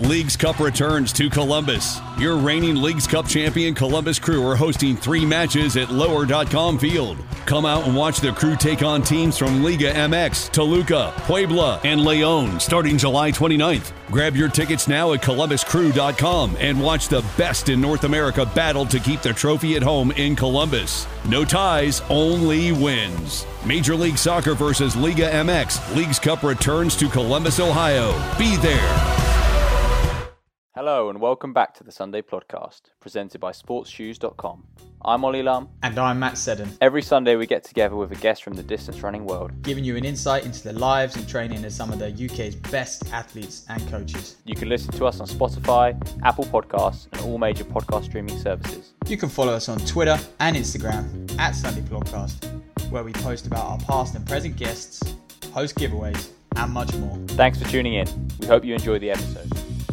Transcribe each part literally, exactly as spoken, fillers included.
Leagues Cup returns to Columbus. Your reigning Leagues Cup champion Columbus Crew are hosting three matches at lower dot com Field. Come out and watch the Crew take on teams from Liga M X, Toluca, Puebla, and León starting July twenty-ninth. Grab your tickets now at columbus crew dot com and watch the best in North America battle to keep the trophy at home in Columbus. No ties, only wins. Major League Soccer versus Liga M X. Leagues Cup returns to Columbus, Ohio. Be there. Hello and welcome back to the Sunday Podcast, presented by sports shoes dot com. I'm Ollie Lum. And I'm Matt Seddon. Every Sunday we get together with a guest from the distance running world, giving you an insight into the lives and training of some of the U K's best athletes and coaches. You can listen to us on Spotify, Apple Podcasts, and all major podcast streaming services. You can follow us on Twitter and Instagram at Sunday Podcast, where we post about our past and present guests, host giveaways, and much more. Thanks for tuning in. We hope you enjoy the episode.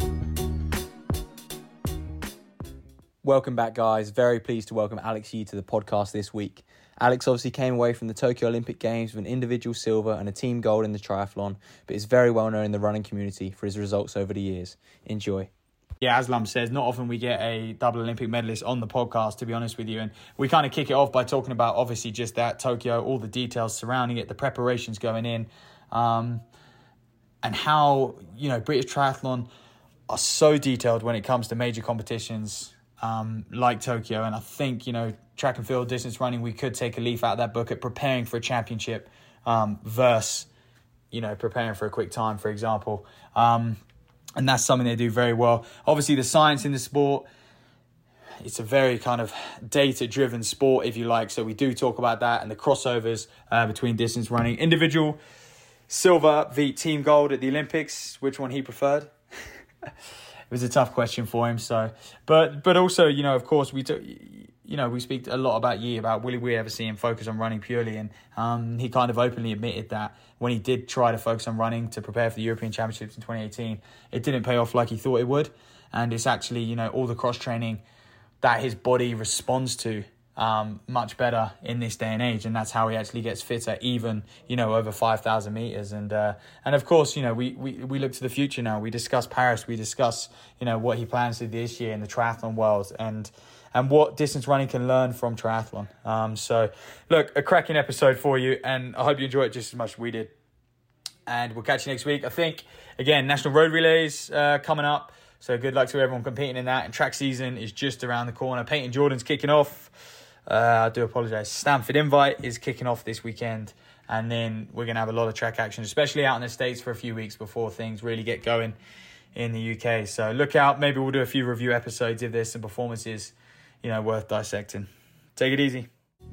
Welcome back, guys. Very pleased to welcome Alex Yee to the podcast this week. Alex obviously came away from the Tokyo Olympic Games with an individual silver and a team gold in the triathlon, but is very well known in the running community for his results over the years. Enjoy. Yeah, as Lum says, not often we get a double Olympic medalist on the podcast, to be honest with you. And we kind of kick it off by talking about, obviously, just that Tokyo, all the details surrounding it, the preparations going in, um, and how, you know, British triathlon are so detailed when it comes to major competitions Um, like Tokyo. And I think, you know, track and field distance running, we could take a leaf out of that book at preparing for a championship um, versus, you know, preparing for a quick time, for example. Um, and that's something they do very well. Obviously, the science in the sport, it's a very kind of data-driven sport, if you like. So we do talk about that and the crossovers uh, between distance running. Individual silver v team gold at the Olympics, which one he preferred? It was a tough question for him. So, but but also, you know, of course, we took, you know, we speak a lot about Yee, about will we ever see him focus on running purely, and um, he kind of openly admitted that when he did try to focus on running to prepare for the European Championships in twenty eighteen, it didn't pay off like he thought it would, and it's actually, you know, all the cross training that his body responds to um, much better in this day and age, and that's how he actually gets fitter, even, you know, over five thousand meters. And uh, and of course, you know, we, we we look to the future now. We discuss Paris, we discuss, you know, what he plans to do this year in the triathlon world, and and what distance running can learn from triathlon. Um, so look, a cracking episode for you, and I hope you enjoy it just as much as we did. And we'll catch you next week. I think, again, National Road Relays uh, coming up, so good luck to everyone competing in that. And track season is just around the corner. Peyton Jordan's kicking off. Uh, I do apologise. Stanford Invite is kicking off this weekend, and then we're going to have a lot of track action, especially out in the States for a few weeks before things really get going in the U K. So look out. Maybe we'll do a few review episodes if there's some performances, you know, worth dissecting. Take it easy.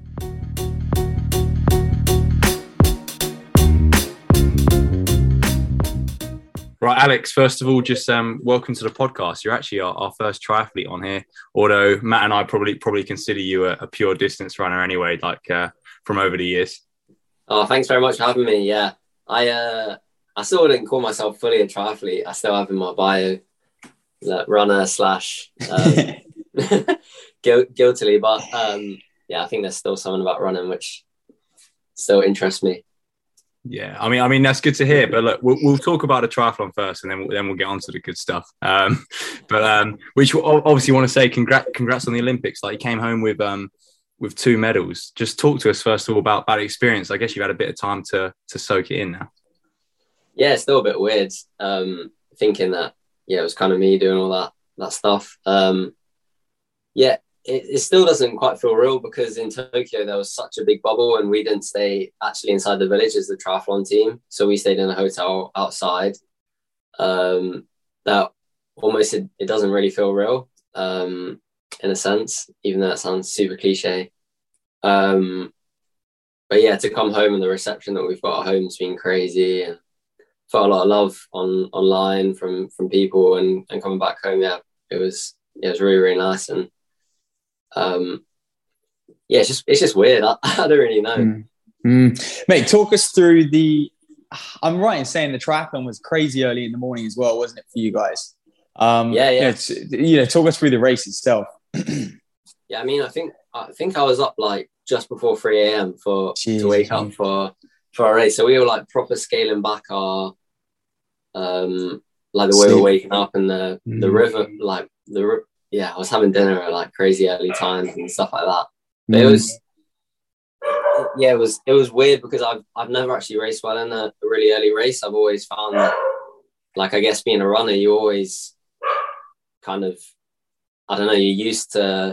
Right, Alex, first of all, just um, welcome to the podcast. You're actually our, our first triathlete on here, although Matt and I probably probably consider you a, a pure distance runner anyway, like uh, from over the years. Oh, thanks very much for having me. Yeah, I uh, I still wouldn't call myself fully a triathlete. I still have in my bio like, runner slash um, guilt, guiltily, but um, yeah, I think there's still something about running which still interests me. Yeah, I mean, I mean that's good to hear. But look, we'll, we'll talk about the triathlon first, and then we'll, then we'll get on to the good stuff. Um, but um, which obviously want to say, congrats, congrats on the Olympics. Like, you came home with um with two medals. Just talk to us first of all about that experience. I guess you've had a bit of time to to soak it in now. Yeah, it's still a bit weird. Um, thinking that yeah, it was kind of me doing all that that stuff. Um, yeah. It, it still doesn't quite feel real because in Tokyo there was such a big bubble and we didn't stay actually inside the village as the triathlon team. So we stayed in a hotel outside. Um, that almost, it, it doesn't really feel real um, in a sense, even though that sounds super cliche. Um, but yeah, to come home and the reception that we've got at home has been crazy, and felt a lot of love on online from, from people, and, and coming back home. Yeah, it was, yeah, it was really, really nice. And Um, yeah, it's just it's just weird. I, I don't really know. Mm. Mm. Mate, talk us through the. I'm right in saying the triathlon was crazy early in the morning as well, wasn't it, for you guys? Um, yeah, yeah. You know, you know, talk us through the race itself. Yeah, I mean, I think I think I was up like just before three a.m. for Jeez, to wake man. up for for a race. So we were like proper scaling back our um like the way Sleep. we're waking up and the Mm. the river, like the yeah, I was having dinner at like crazy early times and stuff like that. But Mm. it was yeah, it was it was weird because I've I've never actually raced well in a, a really early race. I've always found that, like, I guess being a runner, you always kind of, I don't know, you're used to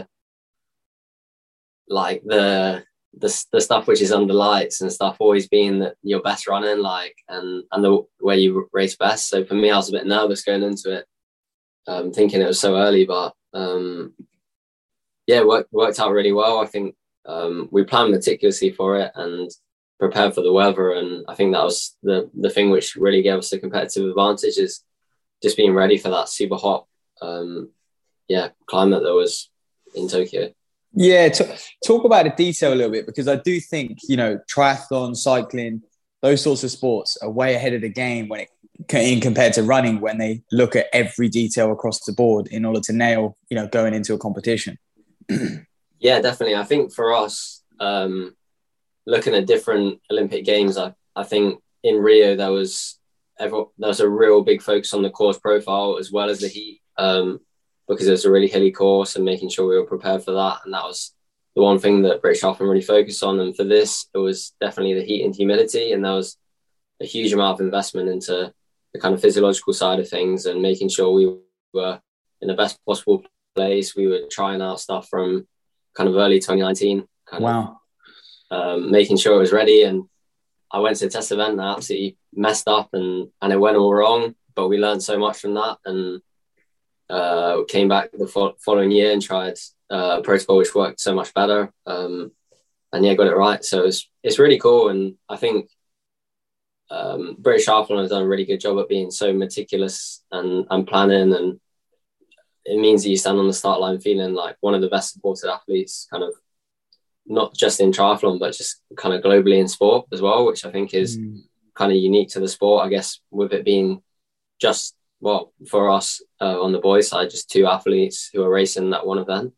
like the the the stuff which is under lights and stuff always being that you're best running, like, and and the way you race best. So for me, I was a bit nervous going into it, um, thinking it was so early, but um, yeah, it worked worked out really well. I think um, we planned meticulously for it and prepared for the weather, and I think that was the the thing which really gave us a competitive advantage, is just being ready for that super hot, um, yeah, climate that was in Tokyo. Yeah, t- talk about the detail a little bit, because I do think, you know, triathlon, cycling, those sorts of sports are way ahead of the game when it in compared to running, when they look at every detail across the board in order to nail, you know, going into a competition. Yeah, definitely. I think for us, um, looking at different Olympic games, I, I think in Rio there was ever, there was a real big focus on the course profile as well as the heat. Um, because it was a really hilly course and making sure we were prepared for that. And that was the one thing that British Triathlon really focused on. And for this, it was definitely the heat and humidity. And there was a huge amount of investment into the kind of physiological side of things and making sure we were in the best possible place. We were trying out stuff from kind of early twenty nineteen. Kind Wow. Of, um, making sure it was ready. And I went to the test event and I absolutely messed up and, and it went all wrong. But we learned so much from that. And Uh, came back the fo- following year and tried uh, a protocol which worked so much better, um, and yeah, got it right. So it's it's really cool, and I think um, British Triathlon has done a really good job at being so meticulous and, and planning, and it means that you stand on the start line feeling like one of the best supported athletes, kind of not just in triathlon but just kind of globally in sport as well, which I think is mm. kind of unique to the sport, I guess, with it being just, well, for us uh, on the boys' side, just two athletes who are racing that one event.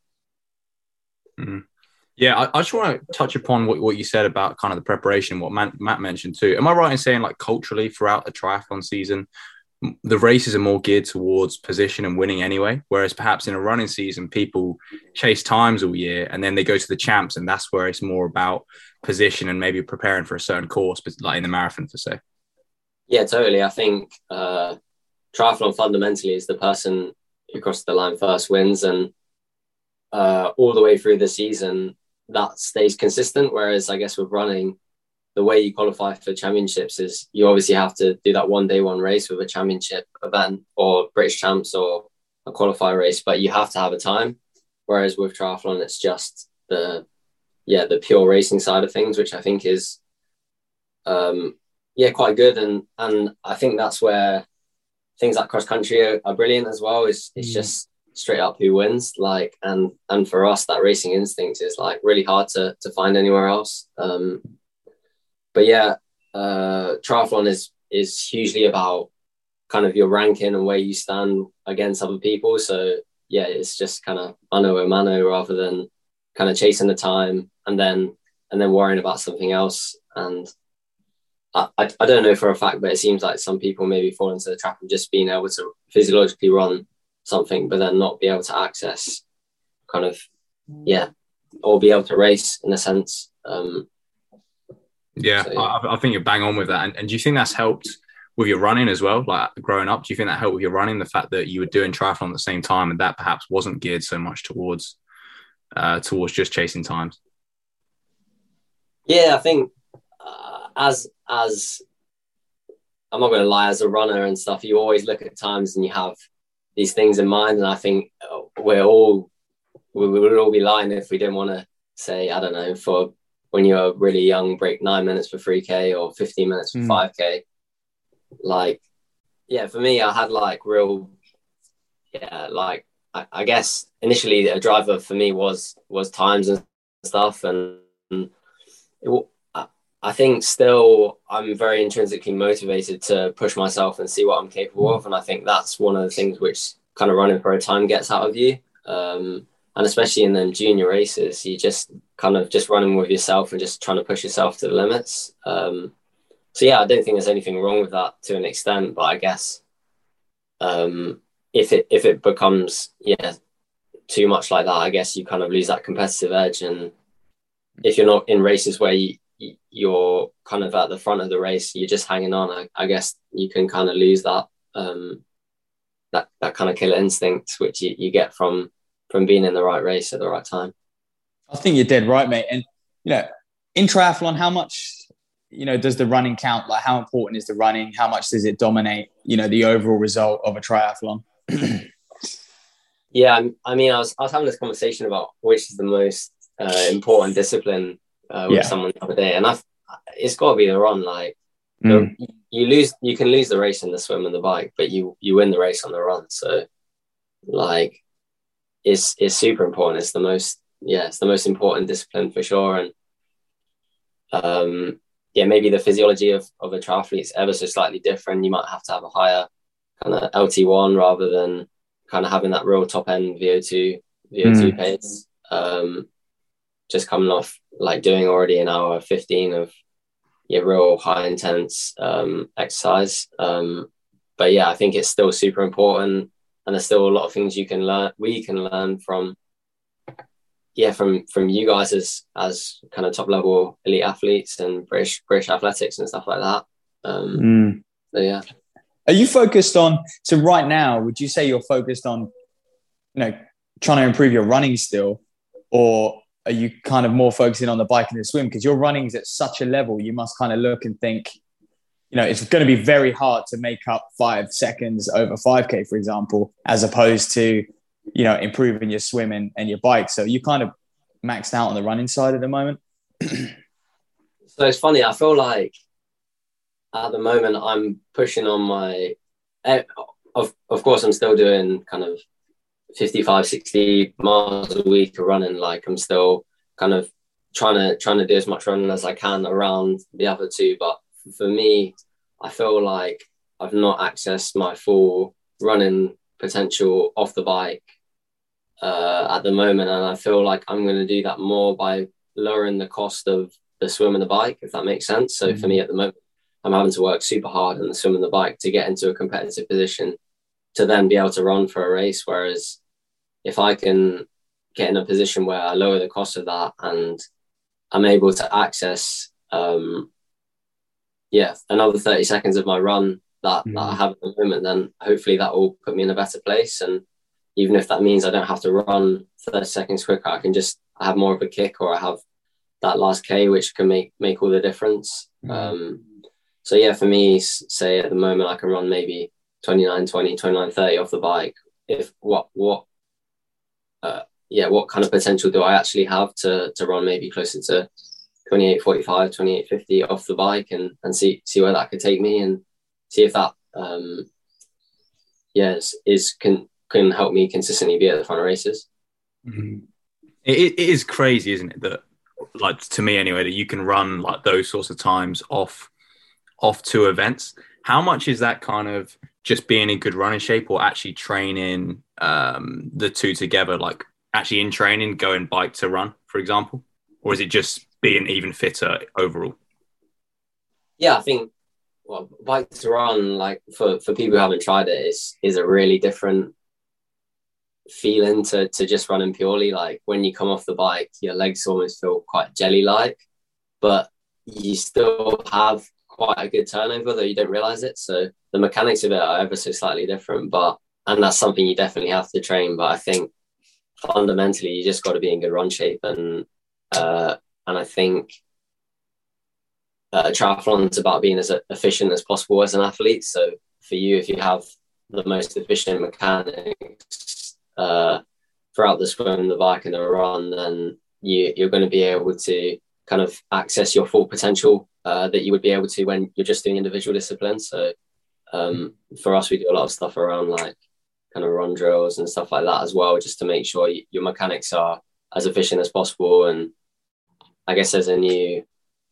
Mm. Yeah, I, I just want to touch upon what, what you said about kind of the preparation, what Matt, Matt mentioned too. Am I right in saying, like, culturally throughout the triathlon season, the races are more geared towards position and winning anyway, whereas perhaps in a running season, people chase times all year and then they go to the champs and that's where it's more about position and maybe preparing for a certain course, but like in the marathon, for say? Yeah, totally. I think... Uh... triathlon fundamentally is the person who crosses the line first wins, and uh, all the way through the season that stays consistent. Whereas I guess with running, the way you qualify for championships is you obviously have to do that one day one race with a championship event or British champs or a qualifier race, but you have to have a time. Whereas with triathlon, it's just the yeah the pure racing side of things, which I think is um, yeah quite good, and and I think that's where things like cross country are, are brilliant as well. It's it's mm. just straight up who wins, like, and and for us that racing instinct is like really hard to to find anywhere else. Um, but yeah, uh, triathlon is is hugely about kind of your ranking and where you stand against other people. So yeah, it's just kind of mano a mano rather than kind of chasing the time and then and then worrying about something else. And I, I don't know for a fact, but it seems like some people maybe fall into the trap of just being able to physiologically run something, but then not be able to access kind of, yeah, or be able to race in a sense. Um, yeah, so, yeah. I, I think you're bang on with that. And, and do you think that's helped with your running as well? Like growing up, do you think that helped with your running, the fact that you were doing triathlon at the same time and that perhaps wasn't geared so much towards, uh, towards just chasing times? Yeah, I think uh, as, as I'm not going to lie, as a runner and stuff, you always look at times and you have these things in mind. And I think we're all, we would all be lying if we didn't want to say, I don't know, for when you're really young, break nine minutes for three K or fifteen minutes for mm. five K. Like, yeah, for me, I had like real, yeah, like, I, I guess initially a driver for me was, was times and stuff. And it, I think still I'm very intrinsically motivated to push myself and see what I'm capable of. And I think that's one of the things which kind of running for a time gets out of you. Um, and especially in them junior races, you just kind of just running with yourself and just trying to push yourself to the limits. Um, so yeah, I don't think there's anything wrong with that to an extent, but I guess um, if it if it becomes yeah too much like that, I guess you kind of lose that competitive edge. And if you're not in races where you, you're kind of at the front of the race, you're just hanging on, I, I guess you can kind of lose that um, that that kind of killer instinct which you, you get from from being in the right race at the right time. I think you're dead right, mate. And you know, in triathlon, how much you know does the running count? Like, how important is the running? How much does it dominate, you know, the overall result of a triathlon? Yeah, I mean, I was I was having this conversation about which is the most uh, important discipline uh, with yeah. someone the other day, and I've it's got to be the run. Like, mm. the, you lose, you can lose the race in the swim and the bike, but you you win the race on the run. So, like, it's it's super important. It's the most yeah, it's the most important discipline for sure. And um, yeah, maybe the physiology of of a triathlete is ever so slightly different. You might have to have a higher kind of L T one rather than kind of having that real top end V O two V O two mm. pace. Um, just coming off like doing already an hour fifteen of yeah real high intense um, exercise. Um, but yeah, I think it's still super important, and there's still a lot of things you can learn. We can learn from yeah from from you guys as as kind of top level elite athletes and British British athletics and stuff like that. Um, mm. So yeah. Are you focused on, so right now, would you say you're focused on, you know, trying to improve your running still, or are you kind of more focusing on the bike and the swim? Because your running is at such a level, you must kind of look and think, you know, it's going to be very hard to make up five seconds over five K, for example, as opposed to, you know, improving your swim and, and your bike. So you kind of maxed out on the running side at the moment. So it's funny, I feel like at the moment I'm pushing on my, of, of course I'm still doing kind of fifty-five, sixty miles a week of running. Like I'm still kind of trying to, trying to do as much running as I can around the other two. But for me, I feel like I've not accessed my full running potential off the bike uh, at the moment. And I feel like I'm going to do that more by lowering the cost of the swim and the bike, if that makes sense. So mm-hmm. for me at the moment, I'm having to work super hard on the swim and the bike to get into a competitive position to then be able to run for a race. Whereas if I can get in a position where I lower the cost of that and I'm able to access, um, yeah, another thirty seconds of my run that, mm. that I have at the moment, then hopefully that will put me in a better place. And even if that means I don't have to run thirty seconds quicker, I can just have more of a kick, or I have that last K, which can make, make all the difference. Mm. Um, so yeah, for me, say at the moment, I can run maybe twenty-nine twenty, twenty-nine thirty off the bike. If what, what, uh, yeah, what kind of potential do I actually have to to run maybe closer to twenty-eight forty-five, twenty-eight fifty off the bike, and, and see see where that could take me, and see if that, um, yes, yeah, is, is can can help me consistently be at the front of races. Mm-hmm. It, it is crazy, isn't it? That, like, to me anyway, that you can run like those sorts of times off off two events. How much is that kind of just being in good running shape, or actually training um, the two together, like actually in training, going bike to run, for example? Or is it just being even fitter overall? Yeah, I think, well, bike to run, like for, for people who haven't tried it, is is a really different feeling to, to just running purely. Like when you come off the bike, your legs almost feel quite jelly-like, but you still have quite a good turnover, though you don't realize it. So the mechanics of it are ever so slightly different, but and that's something you definitely have to train. But I think fundamentally you just got to be in good run shape, and uh, and I think uh, triathlon is about being as efficient as possible as an athlete. So for you, if you have the most efficient mechanics uh, throughout the swim, the bike, and the run, then you you're going to be able to kind of access your full potential uh, that you would be able to when you're just doing individual disciplines. So um, for us, we do a lot of stuff around like kind of run drills and stuff like that as well, just to make sure you, your mechanics are as efficient as possible. And I guess there's a new,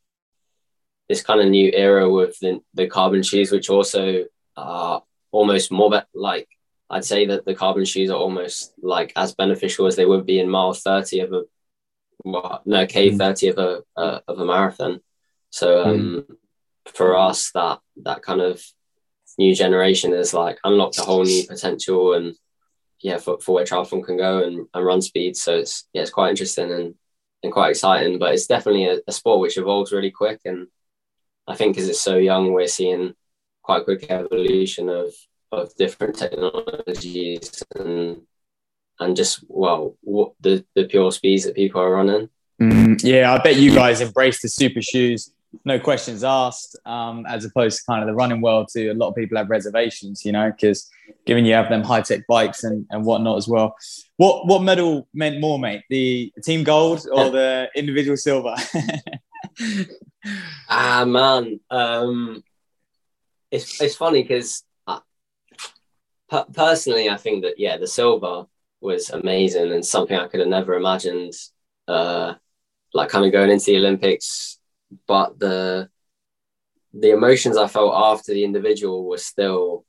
this kind of new era with the, the carbon shoes, which also are almost more be- like, I'd say that the carbon shoes are almost like as beneficial as they would be in mile thirty of a, well, no, K thirty of a uh, of a marathon. So um, mm. for us, that that kind of new generation has like unlocked a whole new potential and yeah, for, for where triathlon can go and, and run speed. So it's yeah, it's quite interesting and, and quite exciting. But it's definitely a, a sport which evolves really quick. And I think because it's so young, we're seeing quite a quick evolution of of different technologies and and just well, what the the pure speeds that people are running. Mm, yeah, I bet you guys embrace the super shoes, no questions asked, um, as opposed to kind of the running world. To a lot of people have reservations, you know, because given you have them high tech bikes and, and whatnot as well. What what medal meant more, mate? The team gold or the individual silver? ah man, um, it's it's funny because per- personally, I think that yeah, the silver was amazing and something I could have never imagined. Uh, like kind of going into the Olympics, but the the emotions I felt after the individual were still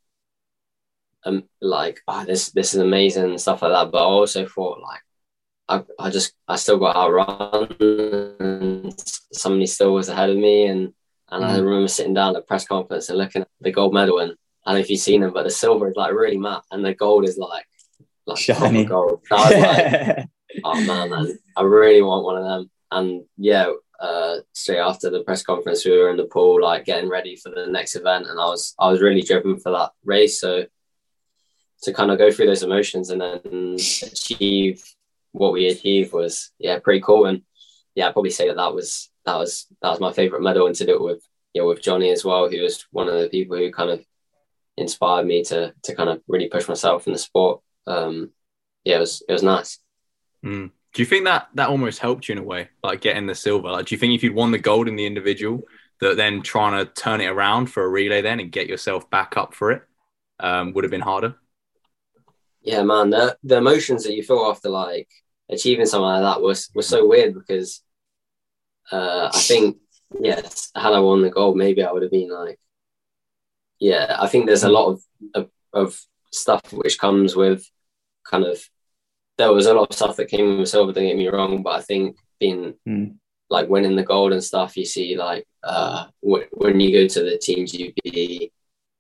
um like oh, this this is amazing and stuff like that. But I also thought like I I just I still got outrun and somebody still was ahead of me and and mm. I remember sitting down at the press conference and looking at the gold medal and I don't know if you've seen them, but the silver is like really matte and the gold is like like shiny gold. So I was like, oh man, man, I really want one of them. And yeah, uh, straight after the press conference, we were in the pool, like getting ready for the next event, and I was I was really driven for that race. So to kind of go through those emotions and then achieve what we achieved was yeah pretty cool. And yeah, I'd probably say that that was that was that was my favorite medal, and to do it with you know with Johnny as well, who was one of the people who kind of inspired me to to kind of really push myself in the sport. Um, yeah, it was it was nice. Mm. Do you think that that almost helped you in a way, like getting the silver? Like, do you think if you'd won the gold in the individual, that then trying to turn it around for a relay then and get yourself back up for it um, would have been harder? Yeah, man, the, the emotions that you feel after like achieving something like that was was so weird because uh, I think, yes, had I won the gold, maybe I would have been like, yeah, I think there's a lot of, of, of stuff which comes with kind of, there was a lot of stuff that came with silver, don't get me wrong, but I think being mm. like winning the gold and stuff, you see like uh, w- when you go to the Team G B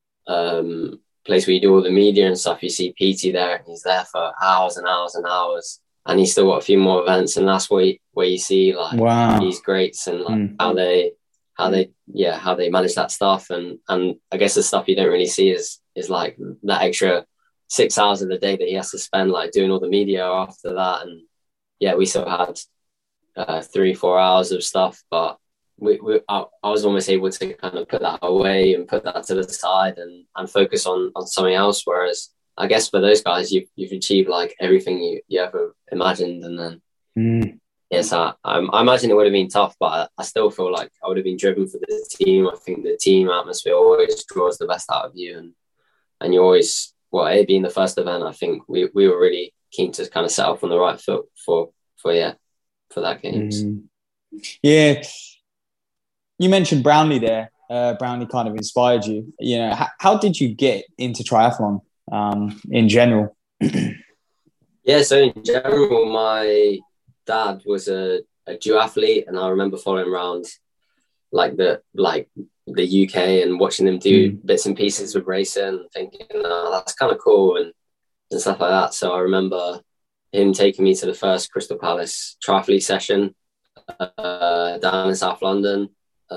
um, place where you do all the media and stuff, you see P T there and he's there for hours and hours and hours and he's still got a few more events and that's where you, where you see like wow. these greats and like mm. how they how they yeah how they manage that stuff and and I guess the stuff you don't really see is is like that extra six hours of the day that he has to spend like doing all the media after that. And yeah, we still had uh, three, four hours of stuff, but we, we I, I was almost able to kind of put that away and put that to the side and, and focus on, on something else. Whereas I guess for those guys, you've, you've achieved like everything you, you ever imagined. And then, mm. yes, I, I, I imagine it would have been tough, but I, I still feel like I would have been driven for the team. I think the team atmosphere always draws the best out of you. And, and you always, well, A, being the first event, I think we, we were really keen to kind of set off on the right foot for, for yeah, for that games. Mm. Yeah. You mentioned Brownlee there. Uh, Brownlee kind of inspired you. You know, how, how did you get into triathlon um, in general? Yeah, so in general, my dad was a, a duathlete and I remember following around like the, like, the U K and watching them do mm. bits and pieces with racing and thinking, oh, that's kind of cool and, and stuff like that. So I remember him taking me to the first Crystal Palace triathlete session uh, down in South London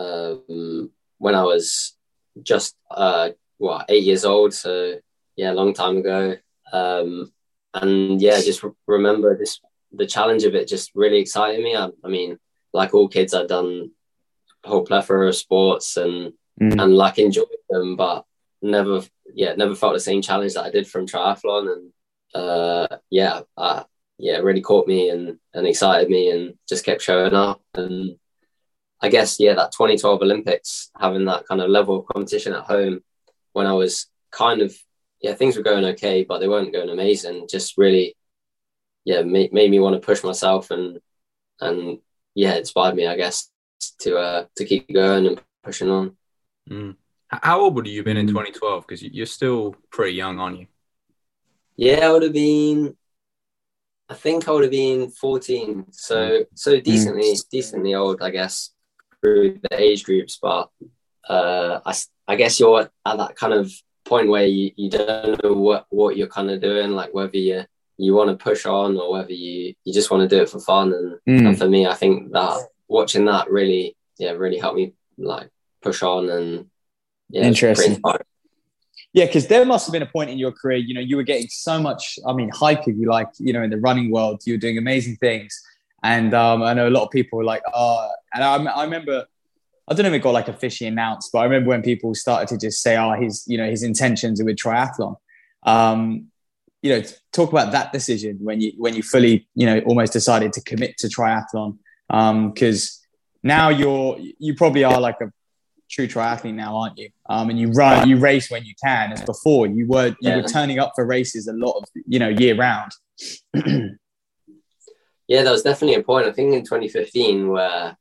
um, when I was just, uh, what, eight years old. So yeah, a long time ago. Um, and yeah, just re- remember this, the challenge of it just really excited me. I, I mean, like all kids, I'd done a whole plethora of sports and mm. and like enjoyed them, but never yeah never felt the same challenge that I did from triathlon. And uh yeah uh, yeah it really caught me and and excited me and just kept showing up. And I guess yeah that twenty twelve Olympics, having that kind of level of competition at home when I was kind of yeah things were going okay but they weren't going amazing, just really yeah made, made me want to push myself and and yeah inspired me, I guess, to uh to keep going and pushing on. Mm. How old would you have been in twenty twelve? Because you're still pretty young, aren't you? Yeah, I would have been. I think I would have been fourteen. So so decently mm. decently old, I guess, through the age groups. But uh, I I guess you're at that kind of point where you, you don't know what, what you're kind of doing, like whether you you want to push on or whether you, you just want to do it for fun. And, mm. and for me, I think that watching that really, yeah, really helped me like push on. And yeah, interesting. Yeah, because there must have been a point in your career, you know, you were getting so much, I mean, hype, if you like, you know, in the running world, you were doing amazing things. And um, I know a lot of people were like, oh, and I, I remember, I don't know if it got like officially announced, but I remember when people started to just say, oh, his, you know, his intentions are with triathlon. Um, you know, talk about that decision when you, when you fully, you know, almost decided to commit to triathlon. Um, because now you're, you probably are like a true triathlete now, aren't you? Um, and you run, you race when you can. As before, you were, you yeah. were turning up for races a lot of, you know, year round. Yeah, that was definitely a point. I think in twenty fifteen where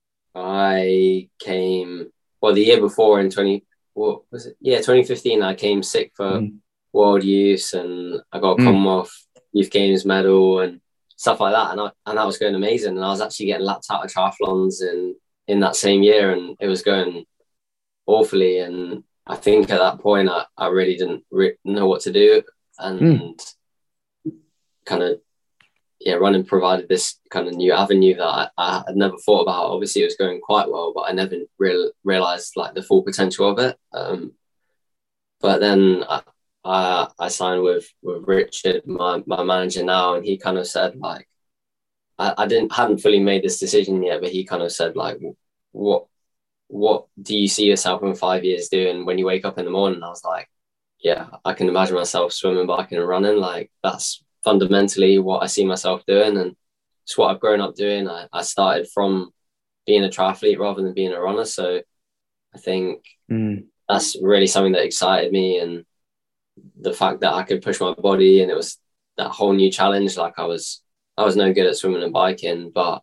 I came, well, the year before in twenty, what was it? Yeah, twenty fifteen, I came sick for mm. World Youth, and I got a mm. Commonwealth Youth Games medal and stuff like that. And I, and that was going amazing. And I was actually getting lapped out of triathlons in, in that same year, and it was going awfully. And I think at that point, I, I really didn't re- know what to do. And mm. kind of, yeah, running provided this kind of new avenue that I, I had never thought about. Obviously, it was going quite well, but I never real, realized like the full potential of it. Um, but then I, I, I signed with with Richard, my my manager now, and he kind of said like, I, I didn't hadn't fully made this decision yet, but he kind of said like, what what do you see yourself in five years doing when you wake up in the morning? And I was like, yeah, I can imagine myself swimming, biking, and running. Like that's fundamentally what I see myself doing, and it's what I've grown up doing. I, I started from being a triathlete rather than being a runner, so I think mm. that's really something that excited me, and the fact that I could push my body, and it was that whole new challenge. Like I was I was no good at swimming and biking, but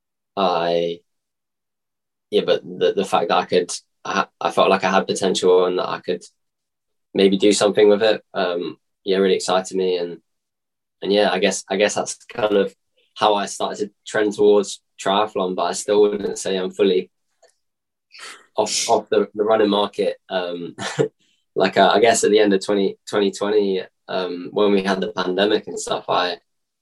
I yeah but the, the fact that I could I, I felt like I had potential and that I could maybe do something with it, um yeah really excited me. And And yeah, I guess I guess that's kind of how I started to trend towards triathlon, but I still wouldn't say I'm fully off off the, the running market. Um, like uh, I guess at the end of twenty twenty, um, when we had the pandemic and stuff, I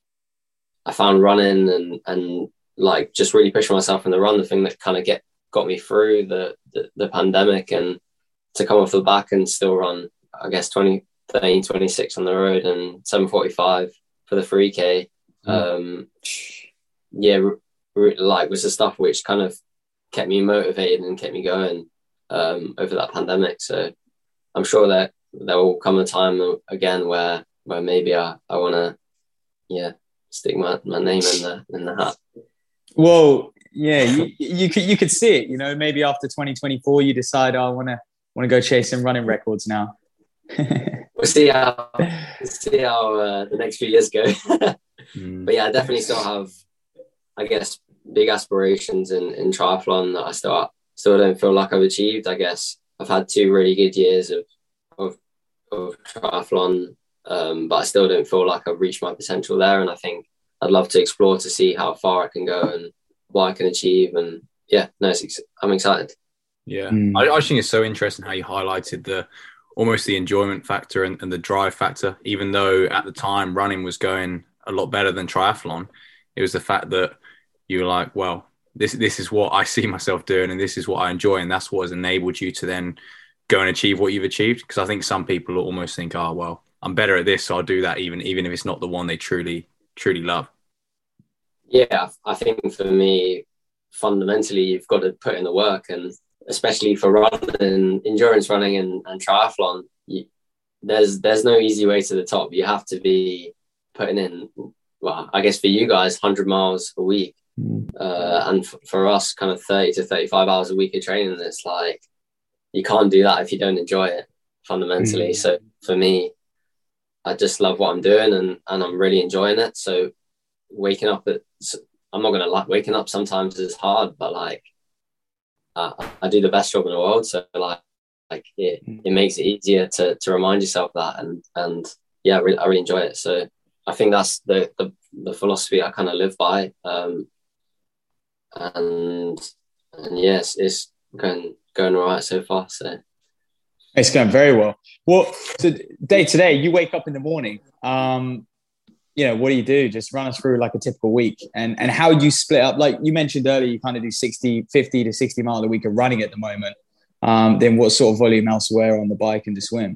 I found running and and like just really pushing myself in the run, the thing that kind of get got me through the, the the pandemic, and to come off the back and still run, I guess twenty thirteen, twenty-six on the road and seven forty-five for the three K. Um, yeah, r- r- like was the stuff which kind of kept me motivated and kept me going um, over that pandemic. So I'm sure that there will come a time again where where maybe I, I want to, yeah, stick my, my name in the in the hat. Well, yeah, you, you could you could see it. You know, maybe after twenty twenty-four, you decide, oh, I want to want to go chase some running records now. We'll see how we'll see how uh, the next few years go. mm. But yeah, I definitely still have, I guess, big aspirations in, in triathlon that I still still don't feel like I've achieved. I guess I've had two really good years of of, of triathlon, um, but I still don't feel like I've reached my potential there. And I think I'd love to explore to see how far I can go and what I can achieve. And yeah, no, it's, I'm excited. Yeah, mm. I, I think it's so interesting how you highlighted the almost the enjoyment factor and, and the drive factor. Even though at the time running was going a lot better than triathlon, it was the fact that you were like, well, this this is what I see myself doing and this is what I enjoy, and that's what has enabled you to then go and achieve what you've achieved. Because I think some people almost think, oh, well, I'm better at this, so I'll do that even even if it's not the one they truly, truly love. Yeah, I think for me, fundamentally, you've got to put in the work, and especially for running, endurance running and, and triathlon, you, there's there's no easy way to the top. You have to be putting in, well, I guess for you guys, one hundred miles a week. Mm. Uh, and f- for us, kind of thirty to thirty-five hours a week of training. It's like, you can't do that if you don't enjoy it, fundamentally. Mm. So for me, I just love what I'm doing, and, and I'm really enjoying it. So waking up, at, I'm not going to lie, waking up sometimes is hard, but like, Uh, I do the best job in the world, so like, like it, it makes it easier to to remind yourself that, and and yeah, I really, I really enjoy it. So I think that's the the, the philosophy I kind of live by, um, and and yes, it's going going all right so far. So It's going very well. Well, so day to day, you wake up in the morning. Um, you know, what do you do? Just run us through like a typical week, and and how do you split up? Like you mentioned earlier, you kind of do sixty, fifty to sixty mile a week of running at the moment. Um, then what sort of volume elsewhere on the bike and the swim?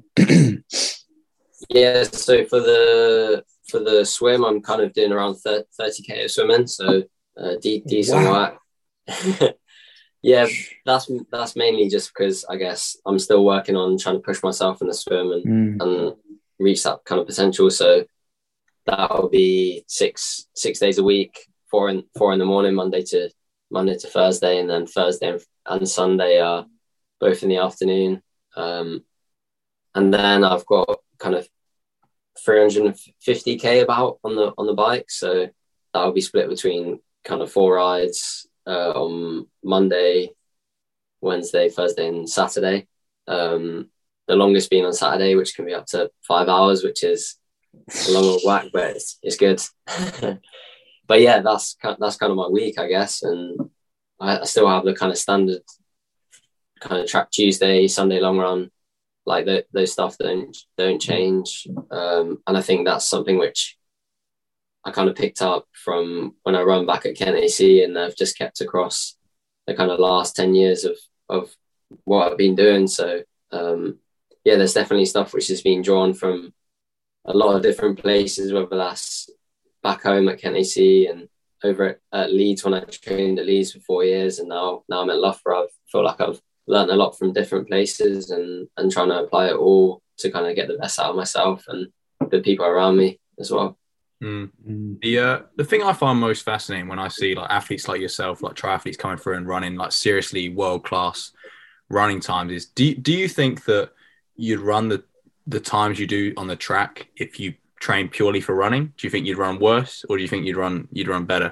Yeah, so for the for the swim, I'm kind of doing around thirty k of swimming, so uh, de- decent wow. work. Yeah, that's that's mainly just because I guess I'm still working on trying to push myself in the swim and, mm. and reach that kind of potential. So that will be six six days a week, four in four in the morning, Monday to Monday to Thursday, and then Thursday and, and Sunday are both in the afternoon. Um, and then I've got kind of three hundred fifty k about on the on the bike, so that will be split between kind of four rides. Uh, on Monday, Wednesday, Thursday, and Saturday. Um, the longest being on Saturday, which can be up to five hours, which is a long old whack, but it's, it's good. But yeah, that's that's kind of my week, I guess. And I, I still have the kind of standard kind of track Tuesday, Sunday long run, like the, those stuff don't don't change. Um, and I think that's something which I kind of picked up from when I run back at Kent A C, and I've just kept across the kind of last ten years of, of what I've been doing. So um, yeah, there's definitely stuff which has been drawn from a lot of different places, whether that's back home at Kent A C and over at, at Leeds when I trained at Leeds for four years. And now, now I'm at Loughborough. I feel like I've learned a lot from different places and, and trying to apply it all to kind of get the best out of myself and the people around me as well. Mm. The uh, the thing I find most fascinating when I see like athletes like yourself, like triathletes coming through and running like seriously world class running times is do do you think that you'd run the the times you do on the track if you train purely for running? Do you think you'd run worse, or do you think you'd run you'd run better?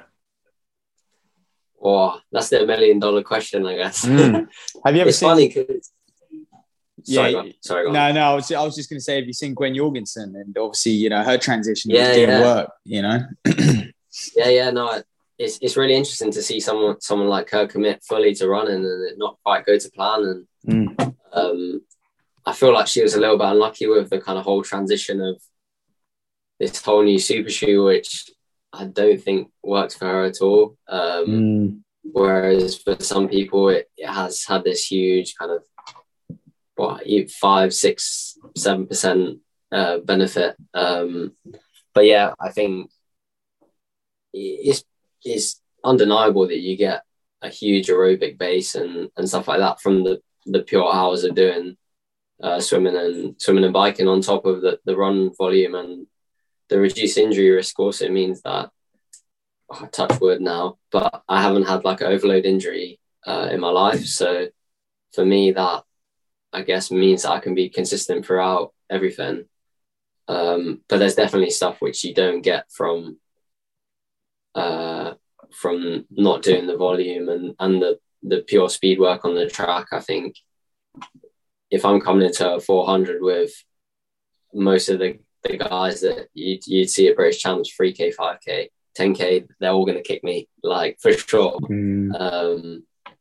Oh, that's the million dollar question, I guess. Mm. Have you ever it's seen? Funny cause... Yeah, sorry, go on. Sorry, go on. no, no. I was, I was just going to say, have you seen Gwen Jorgensen? And obviously, you know, her transition yeah, didn't yeah. work. You know. yeah, yeah. No, it's it's really interesting to see someone someone like her commit fully to running and it not quite go to plan. And mm. um, I feel like she was a little bit unlucky with the kind of whole transition of this whole new super shoe, which I don't think works for her at all. Um, mm. Whereas for some people, it, it has had this huge kind of what five, six, seven percent uh, benefit. Um, but yeah, I think it's it's undeniable that you get a huge aerobic base and, and stuff like that from the, the pure hours of doing uh, swimming and swimming and biking on top of the, the run volume, and the reduced injury risk also means that oh, I touch wood now, but I haven't had like an overload injury uh, in my life. So for me, that I guess means I can be consistent throughout everything. Um, but there's definitely stuff which you don't get from uh, from not doing the volume and, and the, the pure speed work on the track. I think if I'm coming into a four hundred with most of the, the guys that you'd, you'd see at British Champs, three K, five K, ten K, they're all going to kick me, like, for sure. Mm. Um,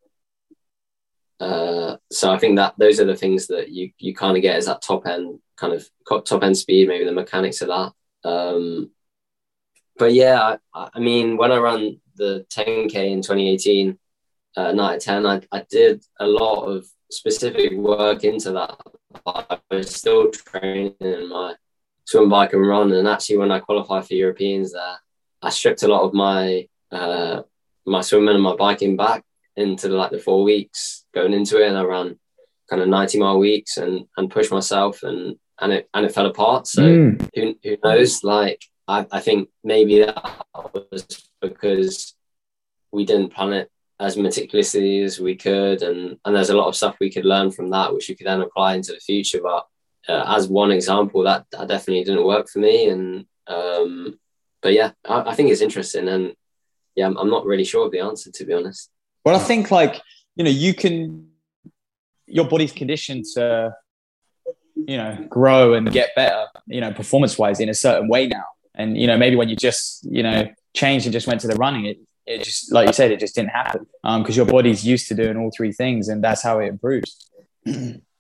Uh, so I think that those are the things that you you kind of get as that top end kind of top end speed, maybe the mechanics of that. Um, but yeah, I, I mean, when I ran the ten K in twenty eighteen, uh, nine out of ten, I, I did a lot of specific work into that. I was still training in my swim, bike and run. And actually when I qualified for Europeans there, I stripped a lot of my uh, my swimming and my biking back into the, like the four weeks going into it, and I ran kind of ninety mile weeks and and pushed myself, and and it and it fell apart. So mm. who who knows? Like I, I think maybe that was because we didn't plan it as meticulously as we could, and and there's a lot of stuff we could learn from that which you could then apply into the future. But uh, as one example, that, that definitely didn't work for me. And um, but yeah, I, I think it's interesting, and yeah, I'm, I'm not really sure of the answer, to be honest. Well, I think like, you know, you can, your body's conditioned to, you know, grow and get better, you know, performance wise in a certain way now. And, you know, maybe when you just, you know, changed and just went to the running, it, it just, like you said, it just didn't happen um, because your body's used to doing all three things, and that's how it improves.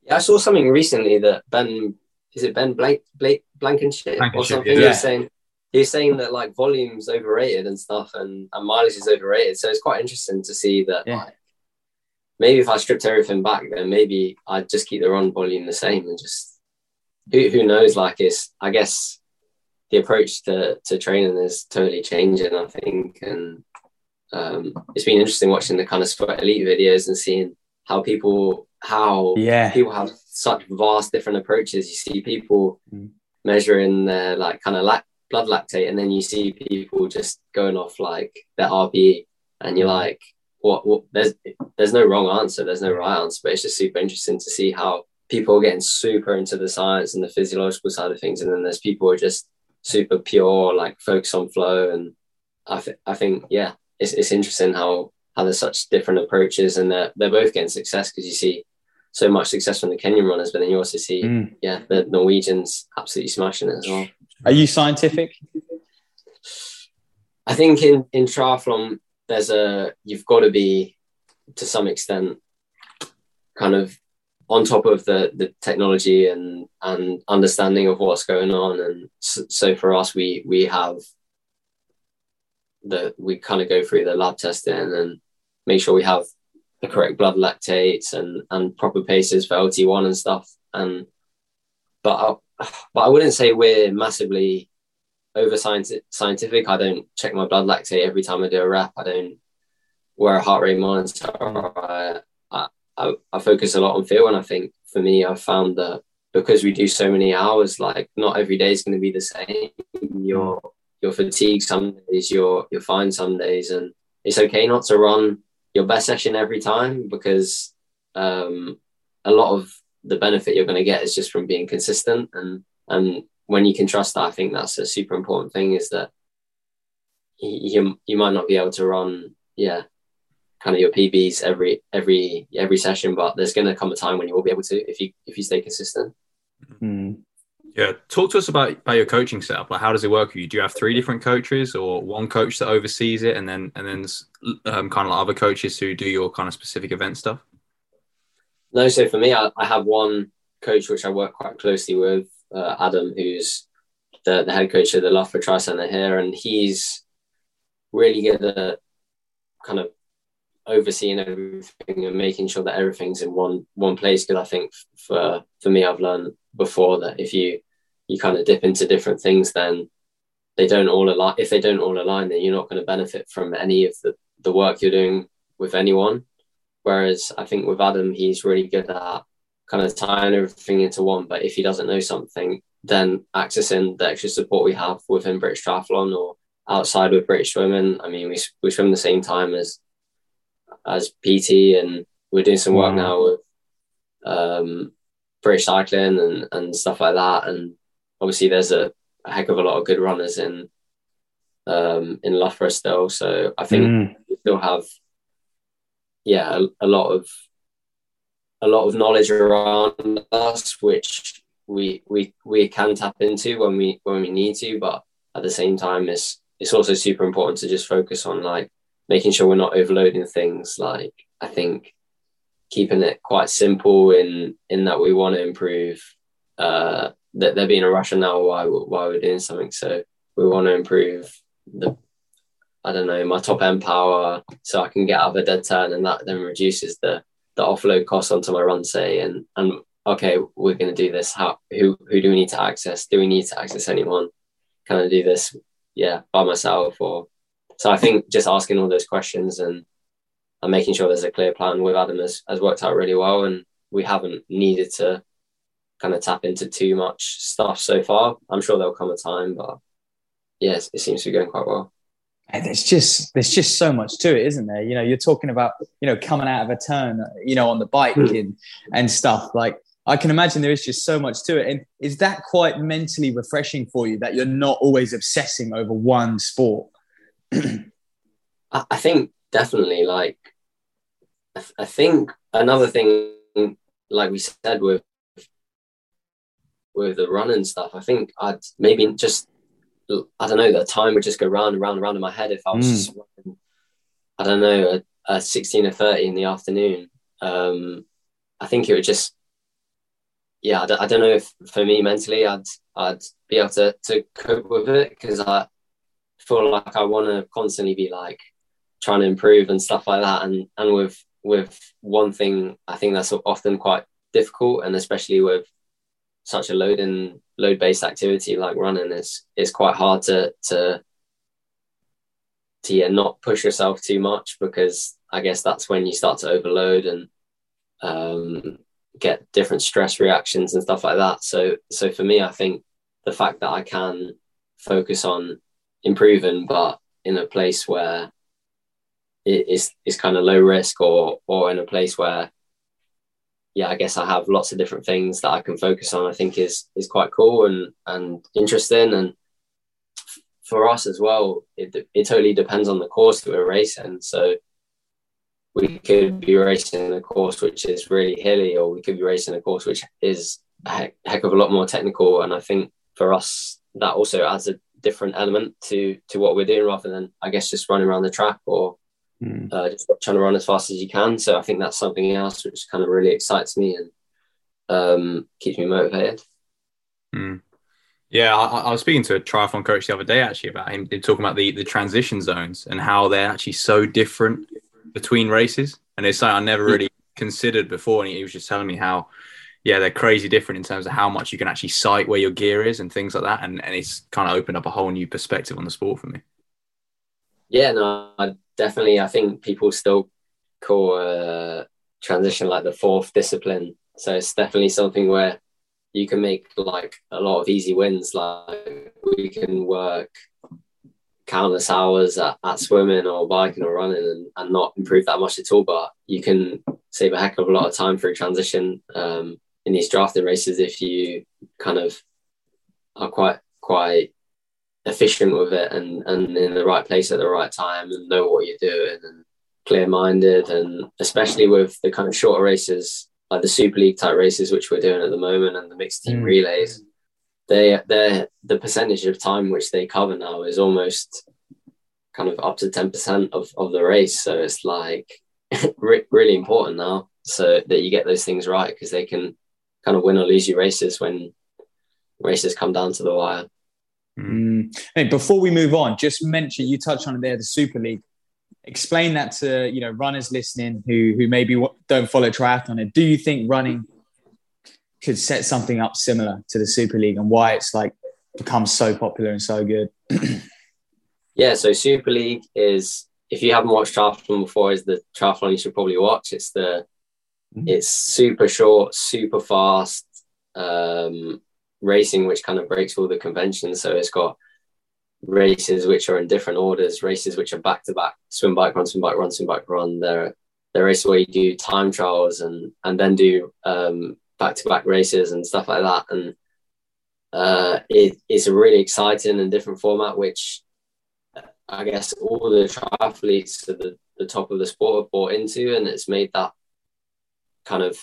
Yeah, I saw something recently that Ben, is it Ben Blank, Blake, Blankenship, Blankenship or something? yeah. He was saying he was saying that like volume's overrated and stuff, and, and mileage is overrated. So it's quite interesting to see that. Yeah. Like, maybe if I stripped everything back, then maybe I'd just keep the run volume the same, and just who who knows? Like, it's I guess the approach to to training is totally changing, I think, and um, it's been interesting watching the kind of Sweat Elite videos and seeing how people how Yeah. people have such vast different approaches. You see people Mm. measuring their like kind of lac- blood lactate, and then you see people just going off like their R P E, and you're like, what, what there's there's no wrong answer, there's no right answer, but it's just super interesting to see how people are getting super into the science and the physiological side of things, and then there's people who are just super pure, like focus on flow. And I, th- I think yeah it's, it's interesting how how there's such different approaches, and they're, they're both getting success, because you see so much success from the Kenyan runners, but then you also see Mm. yeah the Norwegians absolutely smashing it as well. Are you scientific? I think in in triathlon there's a you've got to be to some extent kind of on top of the the technology and and understanding of what's going on. And so, so for us, we we have the we kind of go through the lab testing and make sure we have the correct blood lactates and and proper paces for L T one and stuff. And but I, but I wouldn't say we're massively over scientific. I don't check my blood lactate every time I do a rep. I don't wear a heart rate monitor. I, I, I focus a lot on feel, and I think for me, I've found that because we do so many hours, like not every day is going to be the same. You're you're fatigued some days, you're you're fine some days, and it's okay not to run your best session every time, because um, a lot of the benefit you're going to get is just from being consistent. And and when you can trust that, I think that's a super important thing, is that you you might not be able to run, yeah, kind of your P Bs every every every session, but there's going to come a time when you will be able to, if you if you stay consistent. Mm. Yeah, talk to us about, about your coaching setup. Like, how does it work for you? Do you have three different coaches, or one coach that oversees it, and then and then um, kind of like other coaches who do your kind of specific event stuff? No, so for me, I, I have one coach which I work quite closely with, uh, Adam, who's the, the head coach of the Loughborough Tri Centre here, and he's really good at kind of overseeing everything and making sure that everything's in one one place. Because I think for for me, I've learned before that if you you kind of dip into different things, then they don't all align. If they don't all align, then you're not going to benefit from any of the, the work you're doing with anyone. Whereas I think with Adam, he's really good at kind of tying everything into one. But if he doesn't know something, then accessing the extra support we have within British Triathlon or outside with British Swimming. I mean, we we swim the same time as as P T, and we're doing some work now with um, British Cycling and, and stuff like that. And obviously there's a, a heck of a lot of good runners in um, in Loughborough still. So I think Mm. we still have, yeah, a, a lot of a lot of knowledge around us, which we we we can tap into when we when we need to. But at the same time, it's it's also super important to just focus on like making sure we're not overloading things. Like, I think keeping it quite simple in in that we want to improve, uh, that there being a rush now while, while we're doing something. So we want to improve the, I don't know, my top end power so I can get out of a dead turn, and that then reduces the the offload cost onto my run, say, and and okay, we're going to do this. How, who, who do we need to access? Do we need to access anyone? Can I do this, yeah, by myself? Or, so I think just asking all those questions and, and making sure there's a clear plan with Adam has, has worked out really well. And we haven't needed to kind of tap into too much stuff so far. I'm sure there'll come a time, but yes, it seems to be going quite well. And there's just there's just so much to it, isn't there? You know, you're talking about, you know, coming out of a turn, you know, on the bike Mm. and, and stuff. Like, I can imagine there is just so much to it. And is that quite mentally refreshing for you, that you're not always obsessing over one sport? I, I think definitely, like, I, th- I think another thing, like we said with with the running stuff, I think I'd maybe just, I don't know, the time would just go round and round and round in my head if I was Mm. just running, I don't know, a, a sixteen or thirty in the afternoon. Um, I think it would just, yeah, I don't, I don't know if for me mentally I'd I'd be able to to cope with it, because I feel like I want to constantly be like trying to improve and stuff like that. And and with with one thing, I think that's often quite difficult, and especially with such a load and load based activity like running, is it's quite hard to to to yeah, not push yourself too much, because I guess that's when you start to overload and um, get different stress reactions and stuff like that. So so for me, I think the fact that I can focus on improving, but in a place where it is is kind of low risk, or or in a place where, yeah, I guess I have lots of different things that I can focus on, I think is is quite cool and and interesting. And for us as well, it it totally depends on the course that we're racing. So we could be racing a course which is really hilly, or we could be racing a course which is a heck, heck of a lot more technical. And I think for us, that also adds a different element to to what we're doing, rather than, I guess, just running around the track or mm. uh, just trying to run as fast as you can. So I think that's something else which kind of really excites me and um, keeps me motivated. Mm. Yeah, I, I was speaking to a triathlon coach the other day actually about him talking about the, the transition zones and how they're actually so different between races. And it's something I never really considered before. And he was just telling me how, yeah, they're crazy different in terms of how much you can actually sight where your gear is and things like that. And, and it's kind of opened up a whole new perspective on the sport for me. Yeah, no, I definitely. I think people still call uh, transition like the fourth discipline. So it's definitely something where you can make like a lot of easy wins. Like we can work countless hours at, at swimming or biking or running and, and not improve that much at all. But you can save a heck of a lot of time through transition um, in these drafting races if you kind of are quite quite efficient with it and, and in the right place at the right time and know what you're doing and clear-minded. And especially with the kind of shorter races, like the Super League type races, which we're doing at the moment, and the mixed team mm. relays, they they're the percentage of time which they cover now is almost kind of up to ten percent of, of the race. So it's like re- really important now, so that you get those things right, because they can kind of win or lose you races when races come down to the wire. Mm. Hey, before we move on, just mention, you touched on it there, the Super League. Explain that to, you know, runners listening who who maybe don't follow triathlon. Do you think running could set something up similar to the Super League, and why it's like become so popular and so good? Yeah, so Super League is, if you haven't watched triathlon before, is the triathlon you should probably watch. It's the mm-hmm. it's super short, super fast um, racing, which kind of breaks all the conventions. So it's got races which are in different orders, races which are back to back, swim, bike, run, swim, bike, run, swim, bike, run. There, there are races where you do time trials and and then do um, back-to-back races and stuff like that. And uh, it, it's a really exciting and different format, which I guess all the triathletes at the, the top of the sport have bought into, and it's made that kind of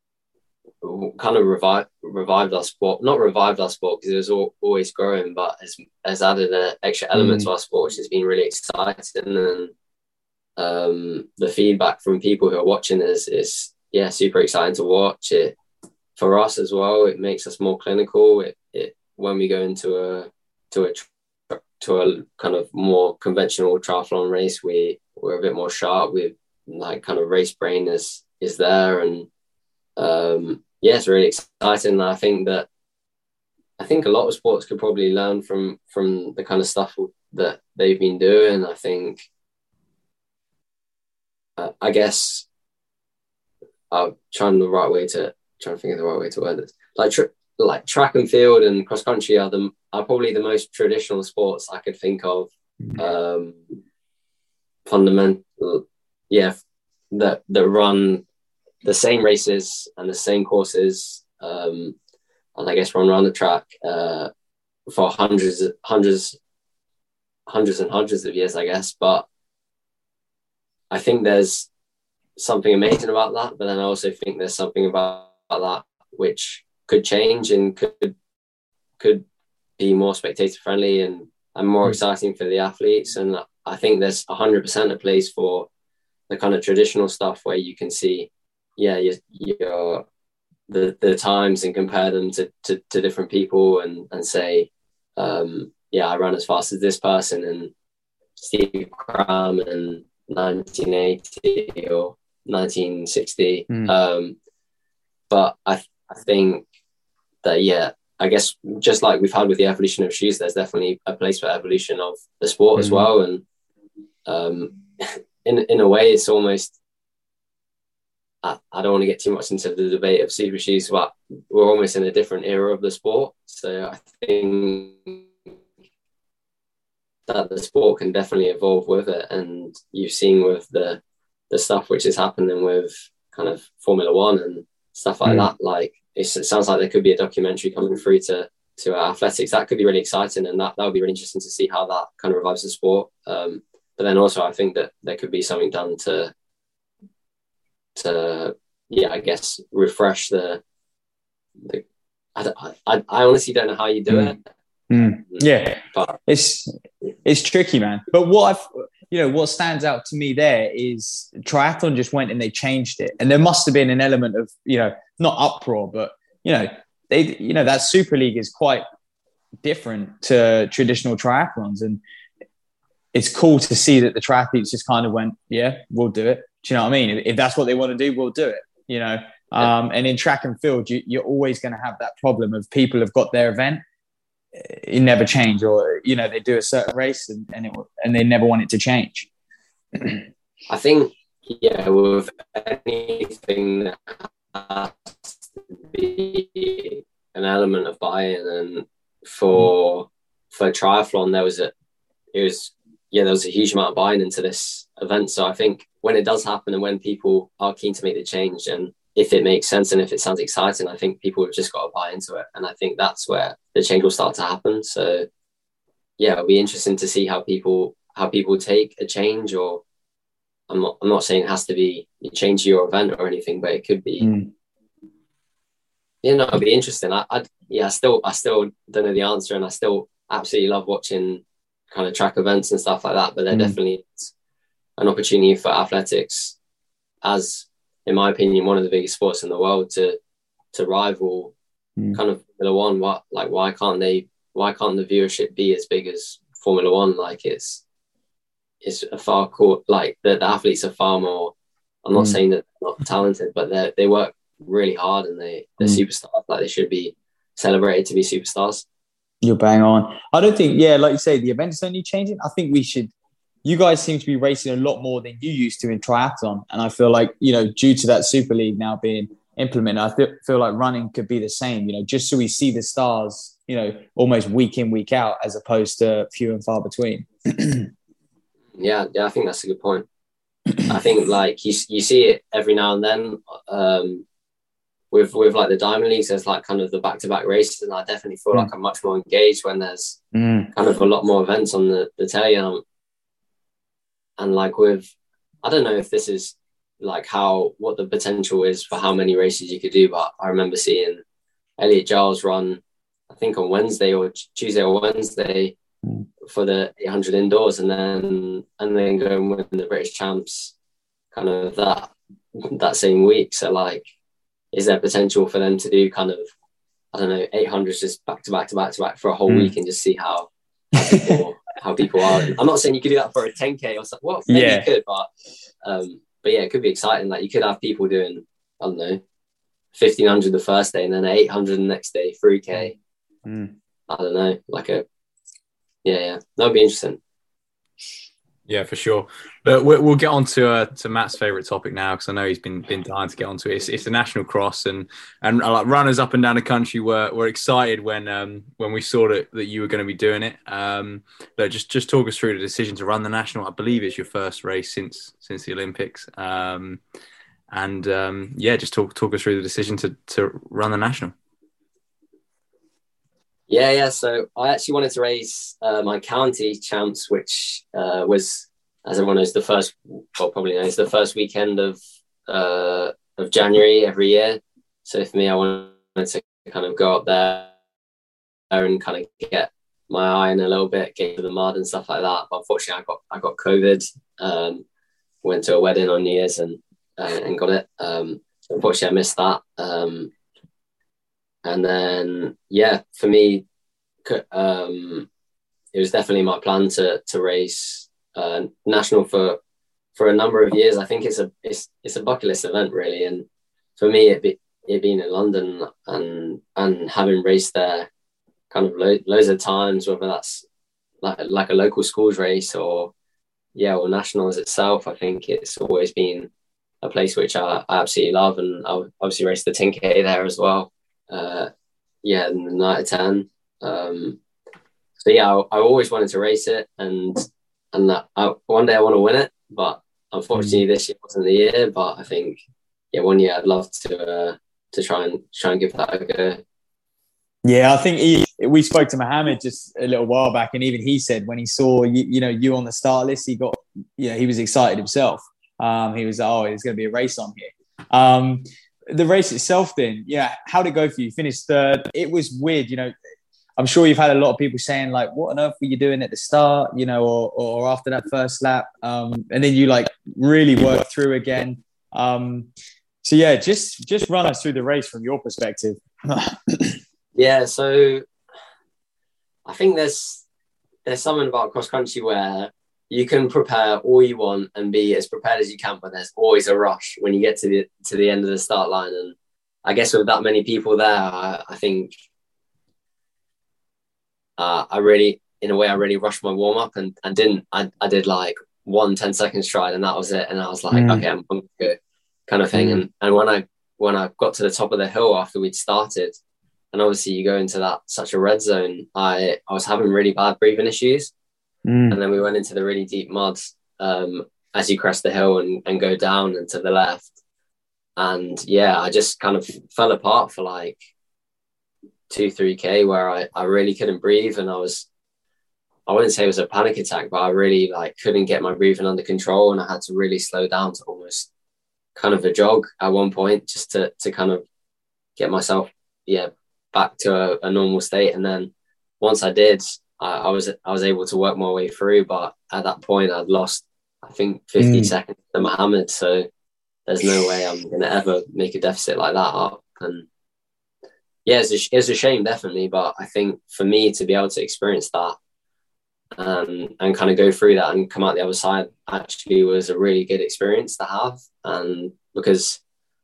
kind of revived revived our sport. Not revived our sport, because it was all, always growing, but has, has added an extra element mm. to our sport, which has been really exciting. And um, the feedback from people who are watching is, is yeah, super exciting to watch. It for us as well, it makes us more clinical. It, it when we go into a to a to a kind of more conventional triathlon race, we we're a bit more sharp. We like kind of race brain is is there, and um, yeah, it's really exciting. And I think that I think a lot of sports could probably learn from from the kind of stuff that they've been doing. I think, uh, I guess, I'm trying the right way to. trying to think of the right way to word this. Like tr- like track and field and cross country are the are probably the most traditional sports I could think of. Um, fundamental, yeah, that that run the same races and the same courses, um, and I guess run around the track uh, for hundreds, hundreds, hundreds and hundreds of years, I guess. But I think there's something amazing about that. But then I also think there's something about that which could change and could could be more spectator friendly and, and more exciting for the athletes. And I think there's one hundred percent a place for the kind of traditional stuff where you can see, yeah, your, your the the times and compare them to to, to different people and and say, um, yeah, I ran as fast as this person and Steve Cram in nineteen eighty or nineteen sixty. Mm. Um, but I I think that, yeah, I guess just like we've had with the evolution of shoes, there's definitely a place for evolution of the sport mm. as well. And um, in in a way, it's almost, I, I don't want to get too much into the debate of super shoes, but we're almost in a different era of the sport. So I think that the sport can definitely evolve with it. And you've seen with the the stuff which is happening with kind of Formula One and stuff like mm. that, like it's, it sounds like there could be a documentary coming through to to athletics. That could be really exciting, and that, that would be really interesting to see how that kind of revives the sport. Um, but then also I think that there could be something done to to yeah, I guess refresh the the I, I, I honestly don't know how you do mm. it. Mm. Yeah, but it's it's tricky, man. But what I've you know what stands out to me there is triathlon just went and they changed it, and there must have been an element of you know not uproar, but you know they you know that Super League is quite different to traditional triathlons, and it's cool to see that the triathletes just kind of went, yeah, we'll do it. Do you know what I mean? If that's what they want to do, we'll do it. You know, um, and in track and field, you, you're always going to have that problem of people have got their event. It never change, or you know they do a certain race and and, it, and they never want it to change. I think yeah, with anything that has to be an element of buy-in, and for for triathlon there was a it was yeah there was a huge amount of buy-in into this event. So I think when it does happen and when people are keen to make the change, and if it makes sense and if it sounds exciting, I think people have just got to buy into it. And I think that's where the change will start to happen. So yeah, it'll be interesting to see how people how people take a change. Or I'm not I'm not saying it has to be you change your event or anything, but it could be mm. you know, it'll be interesting. I I yeah, I still I still don't know the answer, and I still absolutely love watching kind of track events and stuff like that. But there mm. definitely is an opportunity for athletics as, in my opinion, one of the biggest sports in the world to to rival mm. kind of Formula One. What like why can't they? Why can't the viewership be as big as Formula One? Like it's it's a far cool. Like the, the athletes are far more. I'm not mm. saying that they're not talented, but they they work really hard and they they're mm. superstars. Like they should be celebrated to be superstars. You're bang on. I don't think yeah, like you say, the event is only changing. I think we should. You guys seem to be racing a lot more than you used to in triathlon. And I feel like, you know, due to that Super League now being implemented, I th- feel like running could be the same, you know, just so we see the stars, you know, almost week in, week out, as opposed to few and far between. yeah, yeah, I think that's a good point. I think like you you see it every now and then um, with, with like the Diamond Leagues, there's like kind of the back-to-back races. And I definitely feel mm. like I'm much more engaged when there's mm. kind of a lot more events on the, the telly. And I'm, And like with, I don't know if this is like how, what the potential is for how many races you could do, but I remember seeing Elliot Giles run, I think on Wednesday or Tuesday or Wednesday mm. for the eight hundred indoors, and then and then go and win the British champs kind of that that same week. So like, is there potential for them to do kind of, I don't know, eight hundreds just back to back to back to back for a whole mm. week and just see how, how people how people are. I'm not saying you could do that for a ten K or something. Well, maybe yeah. you could, but um, but yeah, it could be exciting. Like you could have people doing, I don't know, fifteen hundred the first day and then eight hundred the next day, three K. Mm. I don't know, like a, yeah, yeah. That would be interesting. Yeah, for sure. But we'll get on to uh, to Matt's favourite topic now, because I know he's been been dying to get onto it. It's, it's the National Cross, and and uh, like runners up and down the country were were excited when um when we saw that, that you were going to be doing it. Um, but just just talk us through the decision to run the National. I believe it's your first race since since the Olympics. Um, and um, yeah, just talk talk us through the decision to to run the National. Yeah, yeah. So I actually wanted to race uh, my county champs, which uh, was, as everyone knows, the first, well, probably knows, the first weekend of uh, of January every year. So for me, I wanted to kind of go up there and kind of get my eye in a little bit, get into the mud and stuff like that. But unfortunately, I got I got COVID. Um, went to a wedding on New Year's and uh, and got it. Um, so unfortunately, I missed that. Um, and then yeah, for me, um, it was definitely my plan to to race uh, national for for a number of years. I think it's a it's it's a bucket list event really, and for me, it be, it being in London and and having raced there, kind of lo- loads of times, whether that's like like a local schools race or yeah, or nationals itself. I think it's always been a place which I, I absolutely love, and I obviously raced the ten K there as well. Uh, yeah, in the night of ten. Um, so yeah, I, I always wanted to race it, and and that, I, one day I want to win it, but unfortunately this year wasn't the year. But I think yeah, one year I'd love to uh, to try and try and give that a go. Yeah, I think he, we spoke to Mohammed just a little while back, and even he said when he saw you, you know, you on the start list, he got, you know, he was excited himself. Um, he was like, oh, there's going to be a race on here. Um, the race itself, then, yeah, how'd it go for you? You finished third. It was weird, you know. I'm sure you've had a lot of people saying like, "What on earth were you doing at the start?" You know, or or after that first lap, um, and then you like really worked through again. Um, so yeah, just just run us through the race from your perspective. Yeah, so I think there's there's something about cross country where you can prepare all you want and be as prepared as you can, but there's always a rush when you get to the to the end of the start line. And I guess with that many people there, I, I think uh, I really, in a way, I really rushed my warm up and, and didn't. I, I did like one ten second stride, and that was it. And I was like, mm. okay, I'm, I'm good, kind of thing. Mm. And and when I when I got to the top of the hill after we'd started. And obviously you go into that such a red zone. I, I was having really bad breathing issues. Mm. And then we went into the really deep mud um, as you crest the hill and, and go down and to the left. And yeah, I just kind of fell apart for like two, three K where I, I really couldn't breathe. And I was, I wouldn't say it was a panic attack, but I really like couldn't get my breathing under control. And I had to really slow down to almost kind of a jog at one point just to, to kind of get myself, yeah, back to a, a normal state. And then once I did, I, I was I was able to work my way through. But at that point, I'd lost, I think, fifty mm. seconds to Mohammed. So there's no way I'm going to ever make a deficit like that up. And yeah, it's a, it's a shame, definitely. But I think for me to be able to experience that um, and kind of go through that and come out the other side actually was a really good experience to have. And because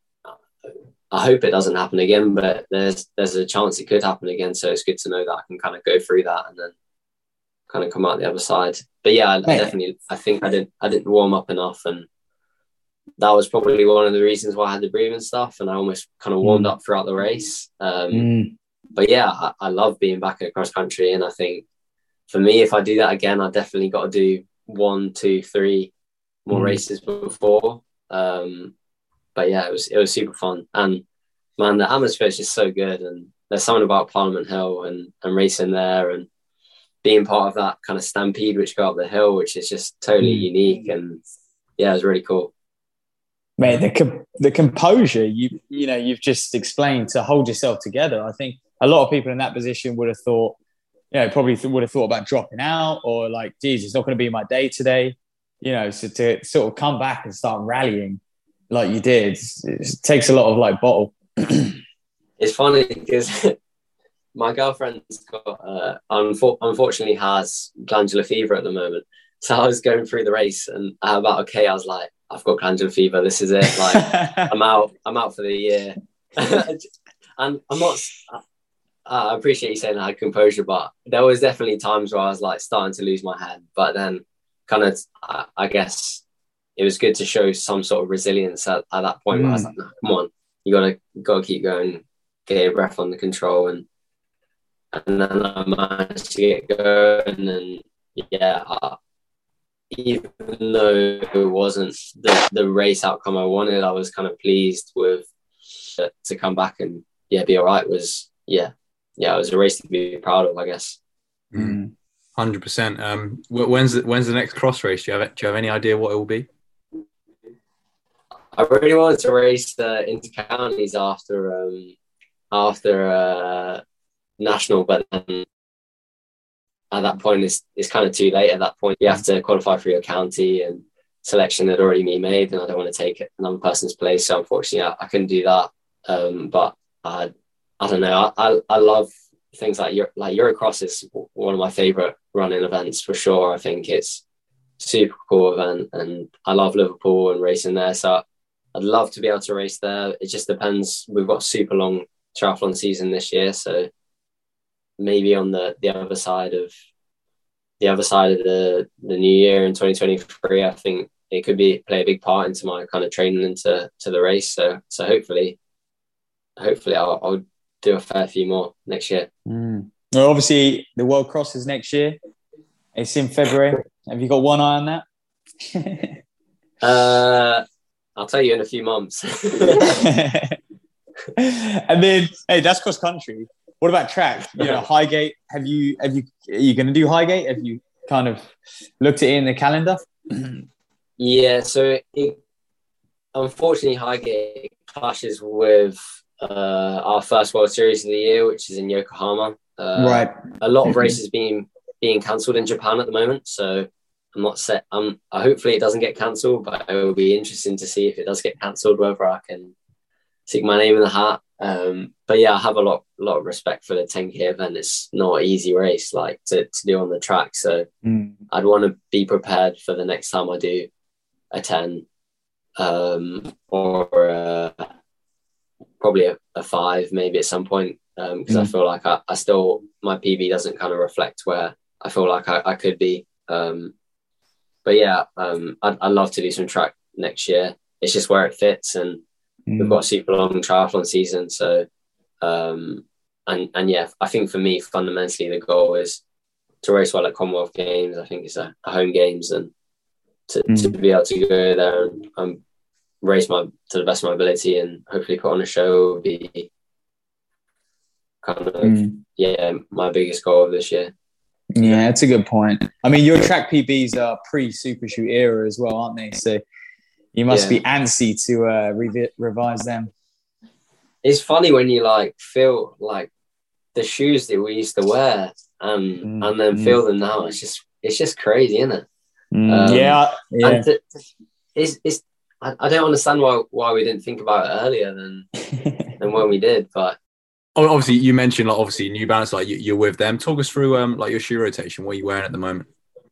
I hope it doesn't happen again, but there's there's a chance it could happen again. So it's good to know that I can kind of go through that and then kind of come out the other side. But yeah, I, I definitely, I think I didn't I didn't warm up enough, and that was probably one of the reasons why I had the breathing stuff, and I almost kind of warmed mm. up throughout the race. Um, mm. But yeah, I, I love being back at cross country, and I think for me, if I do that again, I definitely got to do one, two, three more mm. races before. Um, But yeah, it was it was super fun. And man, the atmosphere is just so good. And there's something about Parliament Hill and, and racing there and being part of that kind of stampede which go up the hill, which is just totally mm. unique. And yeah, it was really cool. Mate, the com- the composure you you know you've just explained to hold yourself together. I think a lot of people in that position would have thought, you know, probably th- would have thought about dropping out or like, geez, it's not going to be my day today. You know, so to sort of come back and start rallying like you did, it takes a lot of like bottle. It's funny because my girlfriend's got uh, unfor- unfortunately has glandular fever at the moment. So I was going through the race and about okay, I was like, I've got glandular fever. This is it. Like I'm out. I'm out for the year. And I'm not. I appreciate you saying I had composure, but there was definitely times where I was like starting to lose my head. But then, kind of, I, I guess. It was good to show some sort of resilience at, at that point. Mm. Where I was like, no, come on, you gotta gotta keep going, get your breath under control, and and then I managed to get going. And yeah, uh, even though it wasn't the, the race outcome I wanted, I was kind of pleased with uh, to come back and yeah, be all right. It was yeah, yeah, it was a race to be proud of, I guess. Mm. Hundred percent. Um, when's the, when's the next cross race? Do you have do you have any idea what it will be? I really wanted to race the inter-counties after um, after uh, national, but then at that point it's it's kind of too late. At that point, you have to qualify for your county, and selection had already been made, and I don't want to take another person's place. So unfortunately, I, I couldn't do that. Um, but I I don't know. I, I, I love things like Euro, like Eurocross is one of my favorite running events for sure. I think it's a super cool event, and I love Liverpool and racing there. So I'd love to be able to race there. It just depends. We've got a super long triathlon season this year, so maybe on the, the other side of the other side of the, the new year in twenty twenty-three, I think it could be play a big part into my kind of training into to the race. So so hopefully, hopefully I'll, I'll do a fair few more next year. Mm. Well, obviously the World Cross is next year. It's in February. Have you got one eye on that? uh, I'll tell you in a few months. And then, hey, that's cross country. What about track? You know, Highgate. Have you? Have you? Are you going to do Highgate? Have you kind of looked at it in the calendar? Yeah. So, it, unfortunately, Highgate clashes with uh, our first World Series of the year, which is in Yokohama. Uh, right. A lot of races being being cancelled in Japan at the moment. So, I'm not set. Um, hopefully, it doesn't get cancelled, but it will be interesting to see if it does get cancelled, whether I can stick my name in the hat. Um, but yeah, I have a lot, lot of respect for the ten K event. It's not an easy race like to, to do on the track. So mm. I'd want to be prepared for the next time I do a ten um, or uh, probably a, a five, maybe at some point. Because um, mm. I feel like I, I still, my P B doesn't kind of reflect where I feel like I, I could be. Um, but yeah, um, I'd, I'd love to do some track next year. It's just where it fits, and we've got a super long triathlon season. So, um, and, and yeah, I think for me, fundamentally, the goal is to race well at Commonwealth Games. I think it's a, a home games, and to, mm. to be able to go there and um, race my to the best of my ability and hopefully put on a show would be kind of, mm. yeah, my biggest goal of this year. Yeah, that's a good point. I mean, your track P Bs are pre-Super Shoot era as well, aren't they? So you must yeah. be antsy to uh, revi- revise them. It's funny when you like feel like the shoes that we used to wear and mm. and then mm. feel them now. It's just it's just crazy, isn't it? Mm. Um, yeah, yeah. To, it's it's I, I don't understand why why we didn't think about it earlier than than when we did. But obviously, you mentioned like obviously New Balance, like you, you're with them. Talk us through um like your shoe rotation. What are you wearing at the moment?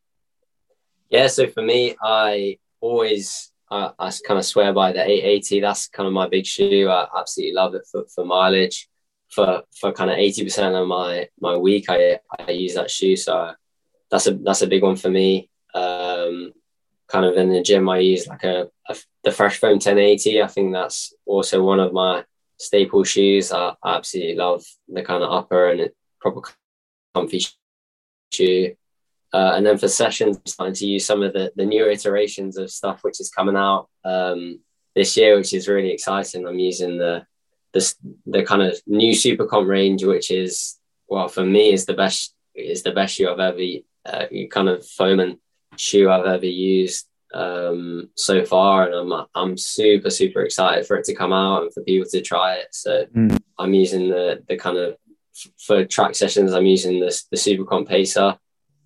Yeah, so for me, I always. I, I kind of swear by the eight eighty. That's kind of my big shoe. I absolutely love it for, for mileage. For for kind of eighty percent of my my week, I I use that shoe. So that's a that's a big one for me. Um, kind of in the gym, I use like a, a the Fresh Foam ten eighty. I think that's also one of my staple shoes. I, I absolutely love the kind of upper and proper comfy shoe. Uh, and then for sessions, I'm starting to use some of the, the newer iterations of stuff which is coming out um, this year, which is really exciting. I'm using the the, the kind of new Super Comp range, which is, well, for me, is the best is the best shoe I've ever uh, kind of foam and shoe I've ever used um, so far, and I'm I'm super super excited for it to come out and for people to try it. So mm. I'm using the the kind of for track sessions, I'm using this the Super Comp Pacer.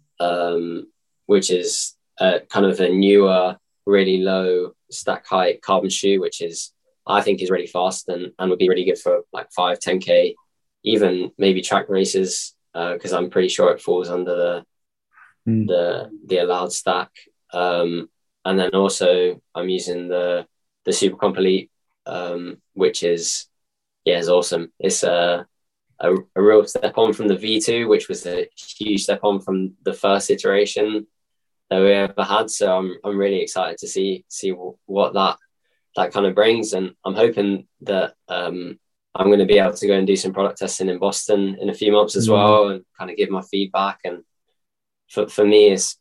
Um, which is a, kind of a newer, really low stack height carbon shoe, which is, I think is really fast and, and would be really good for like five, ten K, even maybe track races, because uh, I'm pretty sure it falls under the mm. the the allowed stack. Um, and then also I'm using the the Super Comp Elite, um, which is, yeah, is awesome. It's a A, a real step on from the V two, which was a huge step on from the first iteration that we ever had. So I'm I'm really excited to see see what that that kind of brings, and I'm hoping that um, I'm going to be able to go and do some product testing in Boston in a few months as mm. well, and kind of give my feedback. And for for me, is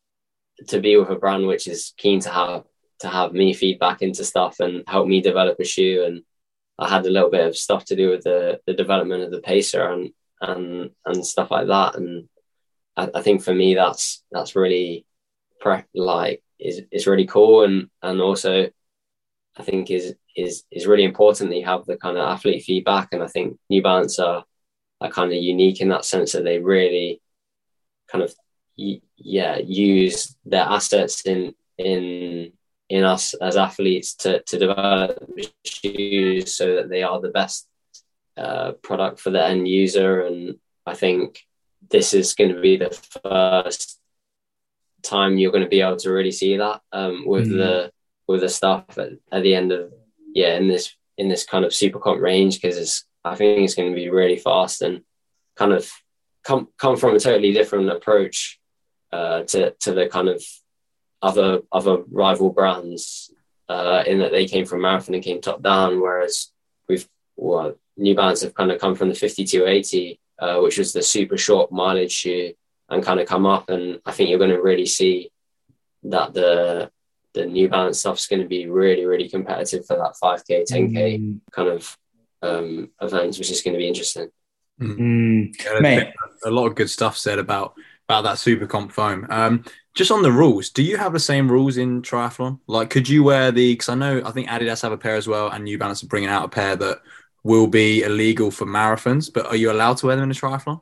to be with a brand which is keen to have to have me feedback into stuff and help me develop a shoe. And I had a little bit of stuff to do with the, the development of the Pacer and and and stuff like that, and I, I think for me that's that's really pre- like is is really cool, and and also I think is is is really important that you have the kind of athlete feedback. And I think New Balance are are kind of unique in that sense that they really kind of yeah use their assets in in. in us as athletes to, to develop shoes so that they are the best uh, product for the end user. And I think this is going to be the first time you're going to be able to really see that um, with mm. the with the stuff at, at the end of yeah in this in this kind of super comp range, because it's I think it's going to be really fast and kind of come come from a totally different approach uh, to to the kind of other other rival brands uh, in that they came from marathon and came top down, whereas we've well, New Balance have kind of come from the fifty-two eighty, uh, which was the super short mileage shoe, and kind of come up. And I think you're going to really see that the the New Balance stuff's going to be really, really competitive for that five K, ten K mm. kind of um, events, which is going to be interesting. Mm. Yeah, Mate. A lot of good stuff said about about that super comp foam. Um, just on the rules, do you have the same rules in triathlon? Like, could you wear the, because I know, I think Adidas have a pair as well, and New Balance are bringing out a pair that will be illegal for marathons, but are you allowed to wear them in a triathlon?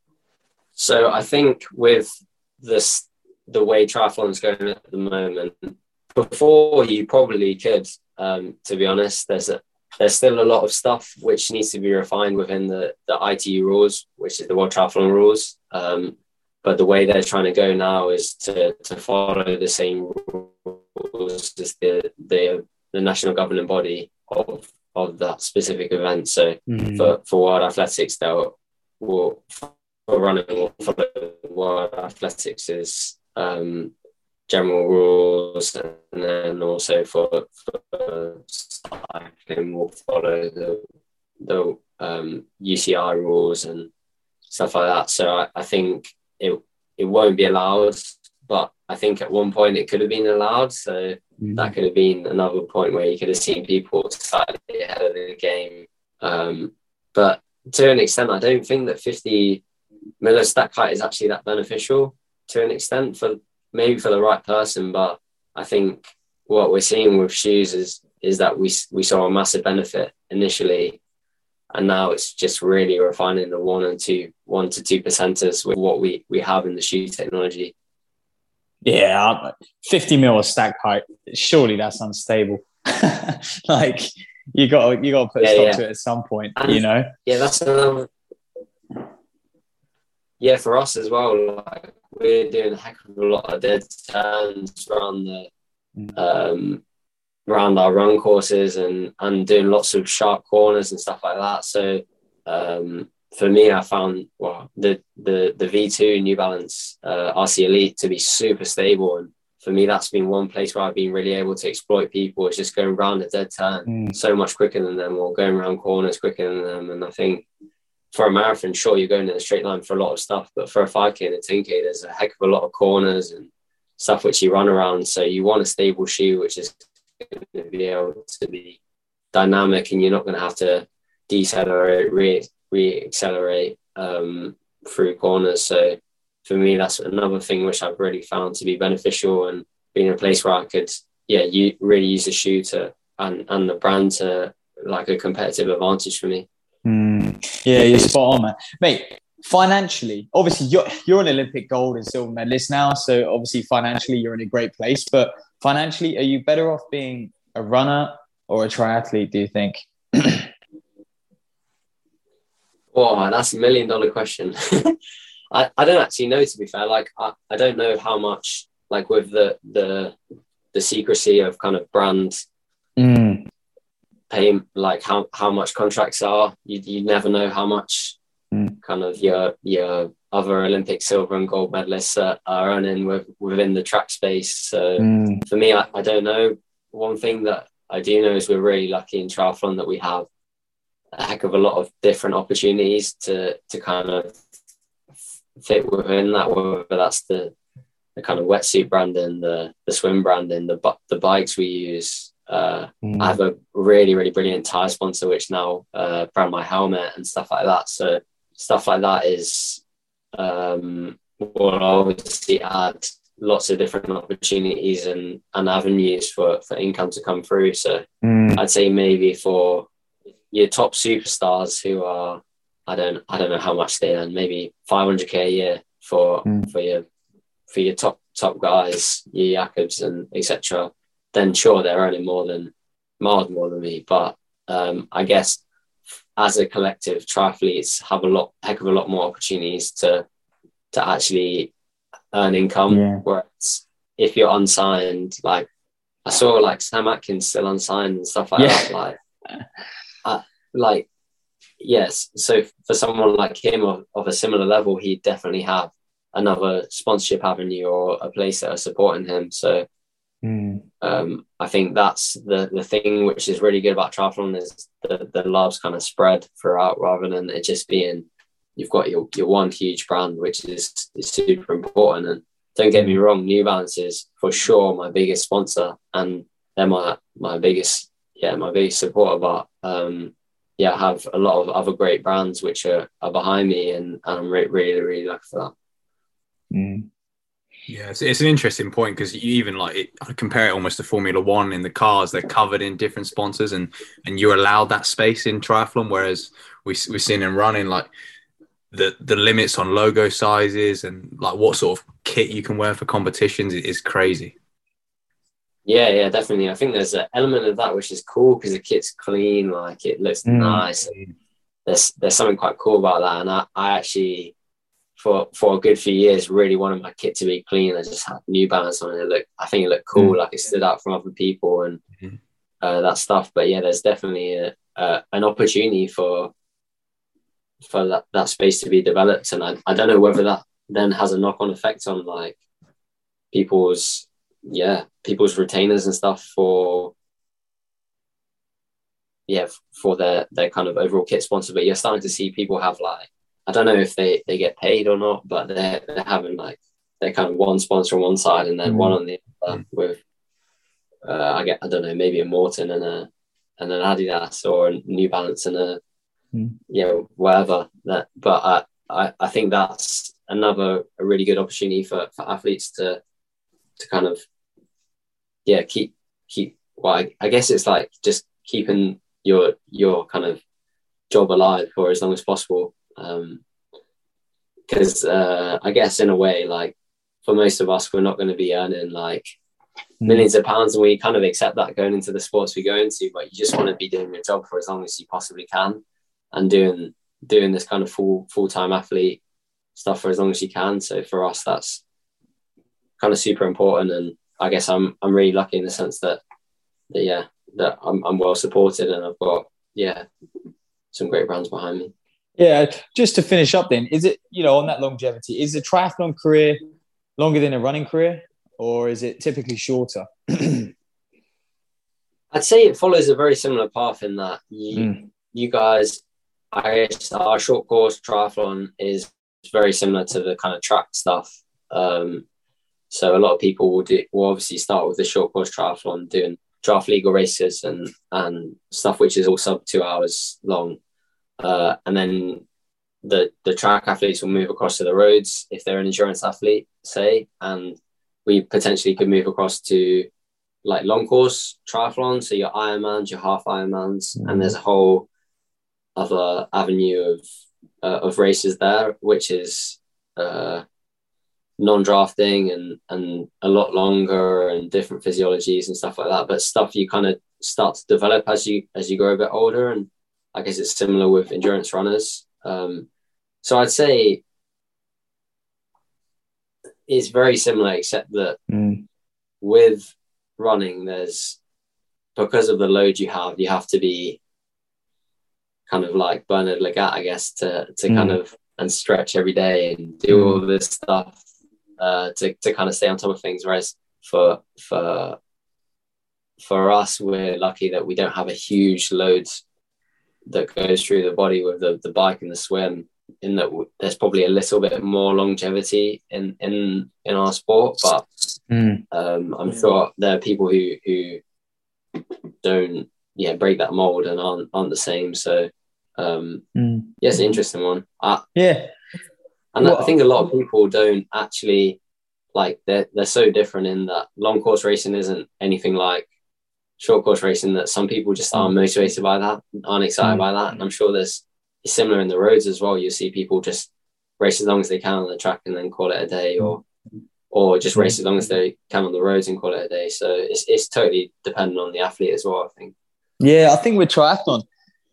So I think with this, the way triathlon's going at the moment, before you probably could, um, to be honest, there's a, there's still a lot of stuff which needs to be refined within the, the I T U rules, which is the World Triathlon rules. Um, but the way they're trying to go now is to, to follow the same rules as the, the, the national governing body of, of that specific event. So mm-hmm. for, for World Athletics, they'll will, for running, will follow World Athletics' um, general rules, and then also for, for cycling will follow the the um, U C I rules and stuff like that. So I, I think it it won't be allowed, but I think at one point it could have been allowed. So mm-hmm. that could have been another point where you could have seen people slightly ahead of the game. Um, but to an extent, I don't think that fifty Miller stack height is actually that beneficial to an extent for maybe for the right person. But I think what we're seeing with shoes is is that we we saw a massive benefit initially, and now it's just really refining the one and two, one to two percenters with what we we have in the shoe technology. Yeah, fifty mil of stack height. Surely that's unstable. Like you got you got to put a yeah, stop yeah. to it at some point. And you know. Yeah, that's another. Yeah, for us as well. Like we're doing a heck of a lot of dead turns around the. Um, around our run courses and and doing lots of sharp corners and stuff like that. So um, for me, I found well the the the V two New Balance uh, R C Elite to be super stable, and for me that's been one place where I've been really able to exploit people. It's just going around a dead turn mm. so much quicker than them, or going around corners quicker than them. And I think for a marathon, sure, you're going in a straight line for a lot of stuff, but for a five K and a ten K, there's a heck of a lot of corners and stuff which you run around. So you want a stable shoe which is going to be able to be dynamic, and you're not going to have to decelerate, re re-accelerate um, through corners. So for me, that's another thing which I've really found to be beneficial, and being in a place where I could, yeah, you really use the shoe to and and the brand to like a competitive advantage for me. Mm. Yeah, you're spot on, man. Mate, financially, obviously you're you're an Olympic gold and silver medalist now, so obviously financially you're in a great place. But financially, are you better off being a runner or a triathlete, do you think? Oh, that's a million dollar question. I, I don't actually know, to be fair. Like I, I don't know how much, like with the the the secrecy of kind of brand mm. pay, like how, how much contracts are. You you never know how much mm. kind of your your other Olympic silver and gold medalists are, are earning with, within the track space. So mm. for me, I, I don't know. One thing that I do know is we're really lucky in triathlon that we have a heck of a lot of different opportunities to to kind of fit within that, whether that's the the kind of wetsuit branding, the the swim branding, the the bikes we use. Uh, mm. I have a really, really brilliant tire sponsor, which now uh, brand my helmet and stuff like that. So stuff like that is um, will obviously add lots of different opportunities and, and avenues for, for income to come through. So mm. I'd say maybe for your top superstars who are, I don't, I don't know how much they earn, maybe five hundred K a year for, mm. for your, for your top, top guys, your Jakobs and et cetera, then sure, they're earning more than, miles more than me. But um, I guess as a collective, triathletes have a lot, heck of a lot more opportunities to to actually earn income. Yeah. Whereas if you're unsigned, like I saw like Sam Atkins still unsigned and stuff like Yeah. that. Like, uh, like yes. So for someone like him of, of a similar level, he'd definitely have another sponsorship avenue or a place that are supporting him. So Mm. um, I think that's the the thing which is really good about triathlon is the, the love's kind of spread throughout rather than it just being you've got your, your one huge brand, which is, is super important. And don't get me wrong, New Balance is for sure my biggest sponsor and they're my my biggest yeah my biggest supporter. But um, yeah, I have a lot of other great brands which are, are behind me, and, and I'm re- really really lucky for that. Mm. Yeah, it's, it's an interesting point because you even like it, I compare it almost to Formula One in the cars. They're covered in different sponsors, and and you're allowed that space in triathlon. Whereas we we've seen in running like the the limits on logo sizes and like what sort of kit you can wear for competitions is crazy. Yeah, yeah, definitely. I think there's an element of that which is cool because the kit's clean, like it looks Mm. nice. There's there's something quite cool about that, and I, I actually. For, for a good few years, really wanted my kit to be clean. I just had New Balance on it. It looked, I think it looked cool, Mm. like it stood out from other people and Mhm. uh, that stuff. But yeah, there's definitely a, a, an opportunity for for that, that space to be developed. And I, I don't know whether that then has a knock-on effect on like people's, yeah, people's retainers and stuff for, yeah, for their, their kind of overall kit sponsor. But you're starting to see people have like, I don't know if they, they get paid or not, but they're, they're having like, they're kind of one sponsor on one side and then Mm. one on the other with, uh, I get, I don't know, maybe a Morton and a, and an Adidas or a New Balance and a, Mm. you know, whatever that, but I, I, I think that's another, a really good opportunity for, for athletes to, to kind of, yeah, keep, keep, well, I, I guess it's like just keeping your, your kind of job alive for as long as possible. Um, because uh, I guess in a way, like for most of us, we're not going to be earning like millions of pounds, and we kind of accept that going into the sports we go into. But you just want to be doing your job for as long as you possibly can, and doing doing this kind of full full time athlete stuff for as long as you can. So for us, that's kind of super important, and I guess I'm I'm really lucky in the sense that that yeah that I'm I'm well supported, and I've got yeah some great brands behind me. Yeah, just to finish up then, is it, you know, on that longevity, is the triathlon career longer than a running career or is it typically shorter? I'd say it follows a very similar path in that you, Mm. you guys, I guess our short course triathlon is very similar to the kind of track stuff. Um, so a lot of people will do, will obviously start with the short course triathlon doing draft legal races and, and stuff, which is all sub two hours long. Uh, and then the the track athletes will move across to the roads if they're an endurance athlete, say, and we potentially could move across to like long course triathlon, so your Ironmans, your half Ironmans, mm. and there's a whole other avenue of uh, of races there, which is uh, non-drafting and and a lot longer and different physiologies and stuff like that. But stuff you kind of start to develop as you as you grow a bit older, and I guess it's similar with endurance runners. Um, so I'd say it's very similar, except that mm. with running, there's, because of the load you have, you have to be kind of like Bernard Lagat, I guess, to to mm. kind of and stretch every day and do mm. all this stuff uh, to to kind of stay on top of things. Whereas for for for us, we're lucky that we don't have a huge load that goes through the body with the, the bike and the swim, in that there's probably a little bit more longevity in in in our sport, but mm. um, I'm sure there are people who who don't yeah break that mold and aren't aren't the same. So um, mm. yeah, it's an interesting one. I, yeah, and well, I think a lot of people don't actually like they're they're so different in that long course racing isn't anything like short course racing, that some people just aren't motivated by that, aren't excited mm. by that. And I'm sure there's it's similar in the roads as well. You see people just race as long as they can on the track and then call it a day, or or just race as long as they can on the roads and call it a day. So it's it's totally dependent on the athlete as well, I think. Yeah, I think with triathlon,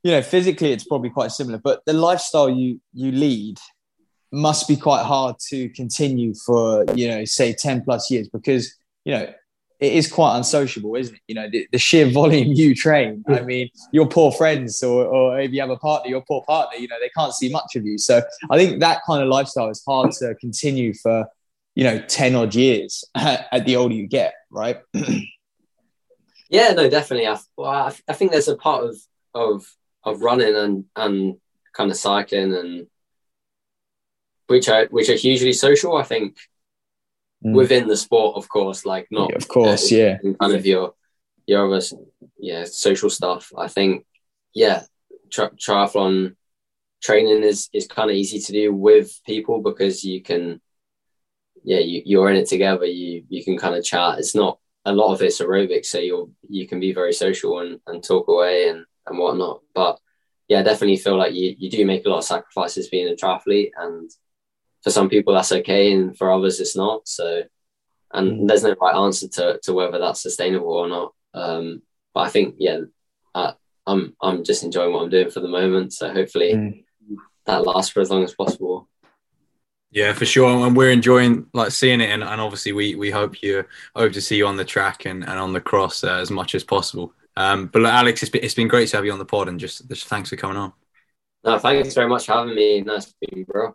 you know, physically it's probably quite similar, but the lifestyle you you lead must be quite hard to continue for, you know, say ten plus years, because, you know, it is quite unsociable, isn't it? You know, the, the sheer volume you train. I mean, your poor friends, or, or if you have a partner, your poor partner, you know, they can't see much of you. So I think that kind of lifestyle is hard to continue for, you know, ten odd years at the older you get, right? Yeah, no, definitely. I, well, I, I think there's a part of, of, of running and, and kind of cycling, and which are, which are hugely social, I think. Within the sport, of course, like not, yeah, of course, uh, yeah, kind of your your other, yeah, social stuff. I think, yeah, tri- triathlon training is is kind of easy to do with people, because you can, yeah, you, you're in it together. You you can kind of chat. It's not, a lot of it's aerobic, so you're you can be very social and, and talk away and and whatnot. But yeah, I definitely feel like you you do make a lot of sacrifices being a triathlete, and for some people that's okay, and for others it's not. So, and mm. there's no right answer to, to whether that's sustainable or not. Um, but I think, yeah, I, I'm I'm just enjoying what I'm doing for the moment. So hopefully mm. that lasts for as long as possible. Yeah, for sure. And we're enjoying like seeing it, and, and obviously we we hope you hope to see you on the track and, and on the cross uh, as much as possible. Um, but look, Alex, it's been, it's been great to have you on the pod, and just, just thanks for coming on. No, thanks very much for having me. Nice to meet you, bro.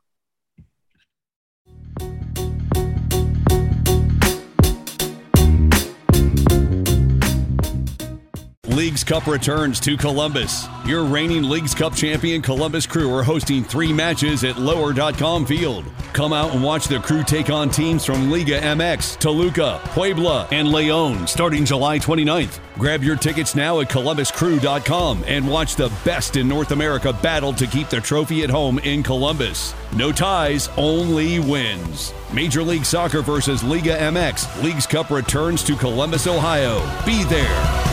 Leagues Cup returns to Columbus. Your reigning Leagues Cup champion Columbus Crew are hosting three matches at lower dot com field. Come out and watch the Crew take on teams from Liga M X, Toluca, Puebla, and Leon starting July twenty-ninth. Grab your tickets now at columbus crew dot com and watch the best in North America battle to keep the trophy at home in Columbus. No ties, only wins. Major League Soccer versus Liga M X. Leagues Cup returns to Columbus, Ohio. Be there.